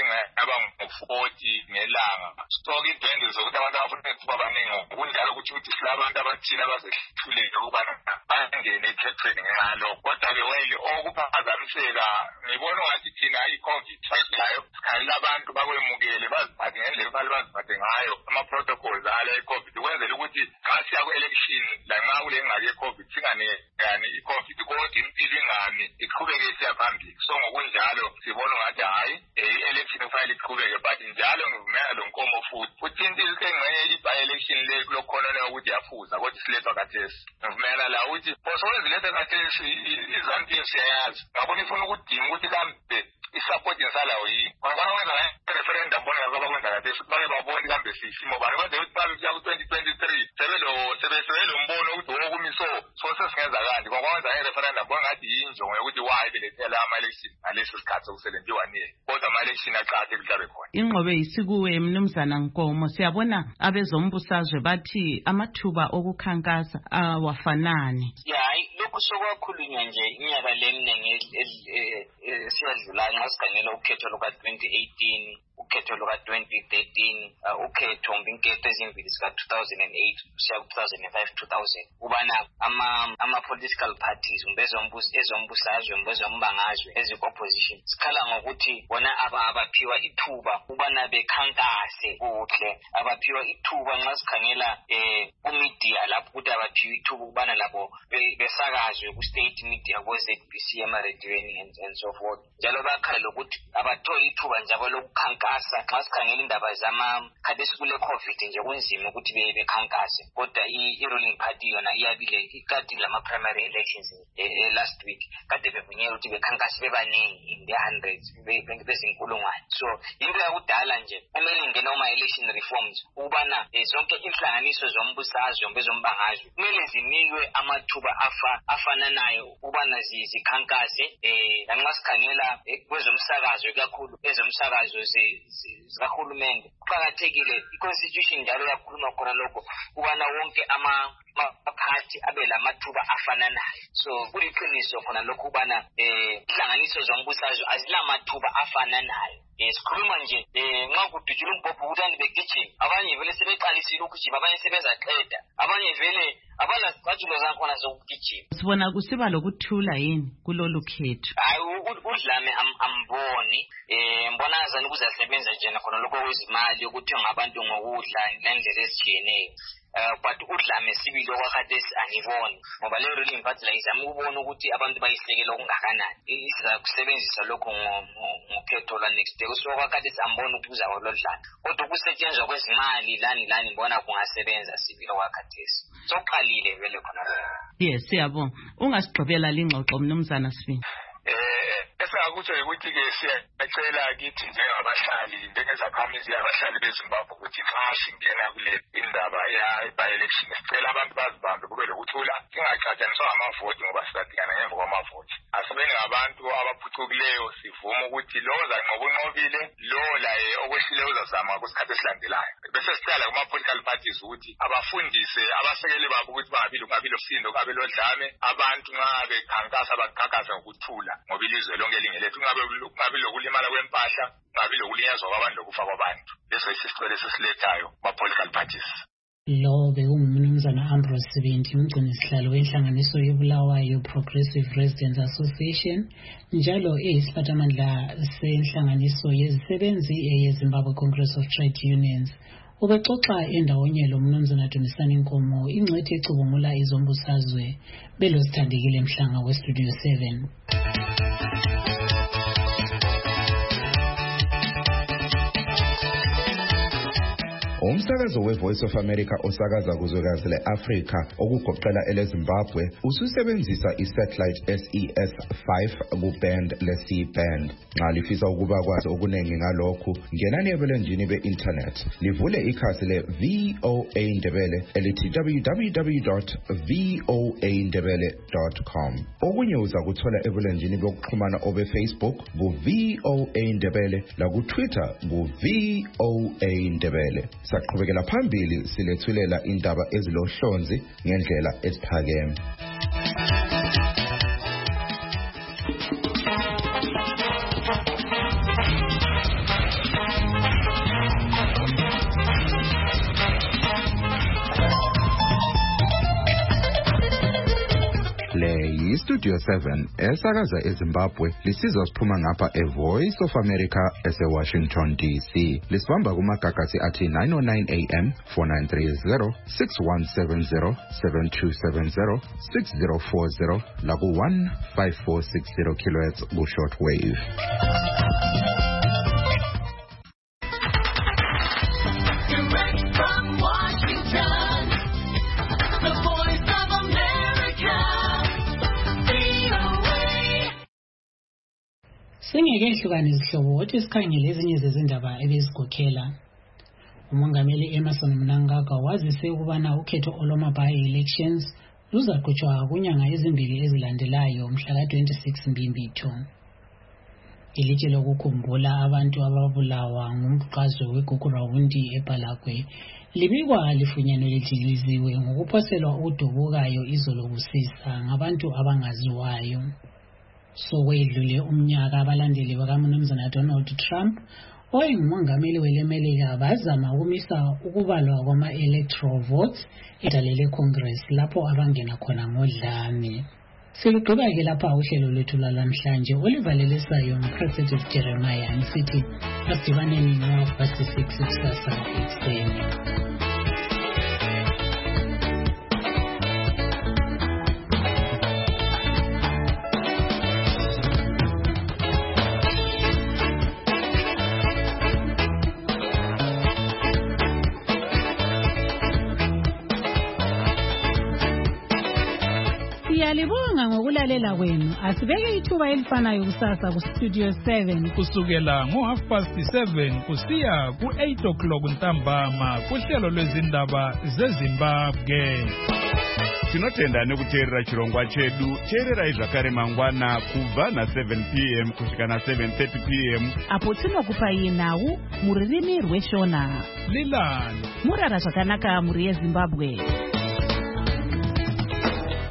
abangu-40 ngelanga. So-ke indwendwe zokuthi abantu abafuna ezithupha abaningi kunjalo ukuthi silabantu abathile abazehluleke ukubana bangene ekhethweni ngenxa yalokho. Kodwa-ke weli okuphazamiseka ngibona ngathi thina i-COVID layo sikhangela abantu bakwemukele baziphathe ngendlela ekufanele baziphathe ngayo ama-protocols ala i-COVID ukwenzela ukuthi xa siya ku-election lanxa kule ngxaki ye-COVID singanegani i-COVID kodwa impilo ingami iqhubeke siya phambili. So ngokunjalo sibona ngathi hayi i-election kufanele iqhubeke, but njalo ngivumela lo Nkomo futhi into engxenye i-by-election le kulokhonona ukuthi yafuza kodwa isilethwa khathesi. Ngivumela la ukuthi posowezilethwa khathesi iZANU-PF siyayazi, ngabona ifuna ukudinga ukuthi kambe i-support insalayo yini. Kwabona wenza nge-referendum bona abakwenza khathesi bake babone kambe sisimo bani kwenza ukuthi bamsiya ku-2023 sebelo mbono ukuthi wokumiso so sesingenza kanti kwakwenza nge-referendum bona ngathi yinjongo yokuthi wayi belethela ama-election ngalesi sikhathi sokuselenziwa niye, kodwa ama-election aqakathekile ukuthi abe khona. Ingqobe isikuwe Mnumzana Nkomo, siyabona abezombusazwe bathi amathuba okukhankasa awafanani. Hayi lokhu sokwakhulunywa nje iminyaka leminingi siyadlula nxa sikhangela ukhetho luka-2018 ukhetho luka-2013 ukhetho inketho ezimbili zika-2008 kusiya ku-2005-2000 ubana ama-political parties ezombusazwe ezombangazwe eziko-opposition sikhala ngokuthi bona abaphiwa ithuba ubana bekhankase kuhle, abaphiwa ithuba nxa sikhangela kumedia lapho ukuthi abaphiwa ithuba ukubana labo besakazwe ku-state media ko-ZBC emarediyweni and so forth, njalo amakhaya ukuthi abathola ithuba njalo lokukhankasa xa sikhangela indaba khathesi kule COVID nje kunzima ukuthi bekhankase kodwa i-ruling party yona iyabile ikati lama-primary elections last week kade bevunyela ukuthi bekhankase bebaningi in the hundreds bezinkulungwane. So into yakudala nje kumele ingena uma-election reforms ukubana zonke inhlanganiso zombusazwe bezombangazwe kumele zinikwe amathuba afananayo ukubana zikhankase lanxa sikhangela kwezomsakazo kakhulu ezomsakazo zikahulumende kuqakathekile i-constitution njalo yakhuluma khona lokho ukubana wonke amaphathi abe lamathuba afananayo. So kuliqiniso khona lokho ukubana inhlanganiso zombusazwe azilamathuba afananayo. Sikhuluma nje nxa kudutshula umbhobho ukuthi begijima abanye vele sebeqalisile ukugijima abanye sebezaqeda abanye vele abalazicatshulo zakhona zokugijima. Sibona kusiba lokuthula yini kulolu khetho? Hayi uDlame amboni mbona azani ukuzasebenza njena khona lokho kwezimali ukuthi ngabantu ngokudla ngendlela ezitshiyeneyo. But uDlame sibili okwakhathesi angiboni ngoba leyo ruling party la izama ukubona ukuthi abantu bayisekela okungakanani isiza kusebenzisa lokho ngokhetho la next day. So okwakhathesi amboni ukuthi kuzawo lodlala kodwa ukusetshenzwa kwezimali lani mbona kungasebenza sibili okwakhathesi soqalile vele khona. Yes, siyabonga. Ungasigqibela lingxoxo Mnumzana Sibini. Esakutsho ukuthi ke siyacela kithi njengabahlali njengezakhamizi abahlali beZimbabwe ukuthi xa singena kule indaba by-election sicela abantu bazibambe kube lokuthula singacatshaniswa ngamavoti ngoba sisadingana ngemva kwamavoti. Asibeni ngabantu abaphucukileyo sivume ukuthi lo zanqoba unqobile lo laye okwehlile uzazama kwisikhathi esilandelayo. Bese sicela kuma-political parties ukuthi abafundise abasekeli babo ukuthi kungabi losindo kungabi lodlame abantu nxa bekhankasa bakhankasa ngokuthula ngoba ilizwe lonke lingelethu kungabi lokulimala kwempahla kungabi lokulinyazwa kwabantu lokufa kwabantu. Leso isicelo esisilethayo kuma-political parties. Lo bekunguMnumzana Ambrose Sibindi umgcinisihlalo wenhlanganiso yeBulawayo Progressive Residents Association njalo eyisiphathamandla senhlanganiso yezisebenzi yeZimbabwe Congress of Trade Unions. Ubexoxa endawonye lo Mnumzana Dumisani Nkomo ingcwethi ecubungula izombusazwe belosithandekile Mhlanga weStudio 7. Umsakazo weVoice of America osakaza kuzwekazi le-Afrika okugoqela eleZimbabwe ususebenzisa isatellite SES5 kuband le-C-band. Nxa lifisa ukuba kwazi okuningi ngalokhu, ngenani ebulenjini be-internet. Livule ikhasi le-VOA Ndebele elithi www.voandebele.com. Okunye uza kuthola ebulenjini bokuxhumana obe-Facebook ku-VOA Ndebele laku-Twitter ku-VOA Ndebele. Saqhubekela phambili silethulela indaba ezilohlonzi ngendlela eziphakeme. Studio 7 esakaza eZimbabwe lisizwa siphuma ngapha eVoice of America eseWashington DC. Lisibamba kumagagasi athi 909 AM 4930 6170 7270 6040 laku 15460 kHz ku shortwave. Singeke hlukane izihlobo wathi sikhangele ezinye zezindaba ebezigokhela. Umongameli Emmerson Mnangagwa wazise ukubana ukhetho olwama-by-elections luzaqhutshwa kunyanga ezimbili ezilandelayo mhla ka-26 Mbimbitho. Ilitshe lokukhumbula abantu ababulawa ngumqazwe weGugurawundi eBalagwe libikwa lifunyanwe lidiliziwe ngokuphoselwa ukudubukayo izolo kusisa ngabantu abangaziwayo. Sokwedlule umnyaka abalandeli bakaMnumzana Donald Trump oyengumongameli welemelika bazama ukumisa ukubalwa kwama-electoral votes edalele Congress lapho abangena khona ngodlame. Siligqiba-ke lapha uhlelo lwethu lwalamhlanje olivalelisayo nguPresident Jeremiah nisithi asidibaneni ngo-6 kusasa ekuseni. Siyalibonga ngokulalela kwenu. Asibeke ithuba elifanayo kusasa ku Studio 7 kusukela ngo7:30 kusiya ku8 ntambama kuhlelo lwezindaba zeZimbabwe. Tinotenda nekuteerera chirongwa chedu. Teererai zvakare mangwana kubva na7 p.m. kusvika na7:30 p.m. apo tinokupai nhau mururimi rweshona. Lilani murara zvakanaka muri yeZimbabwe.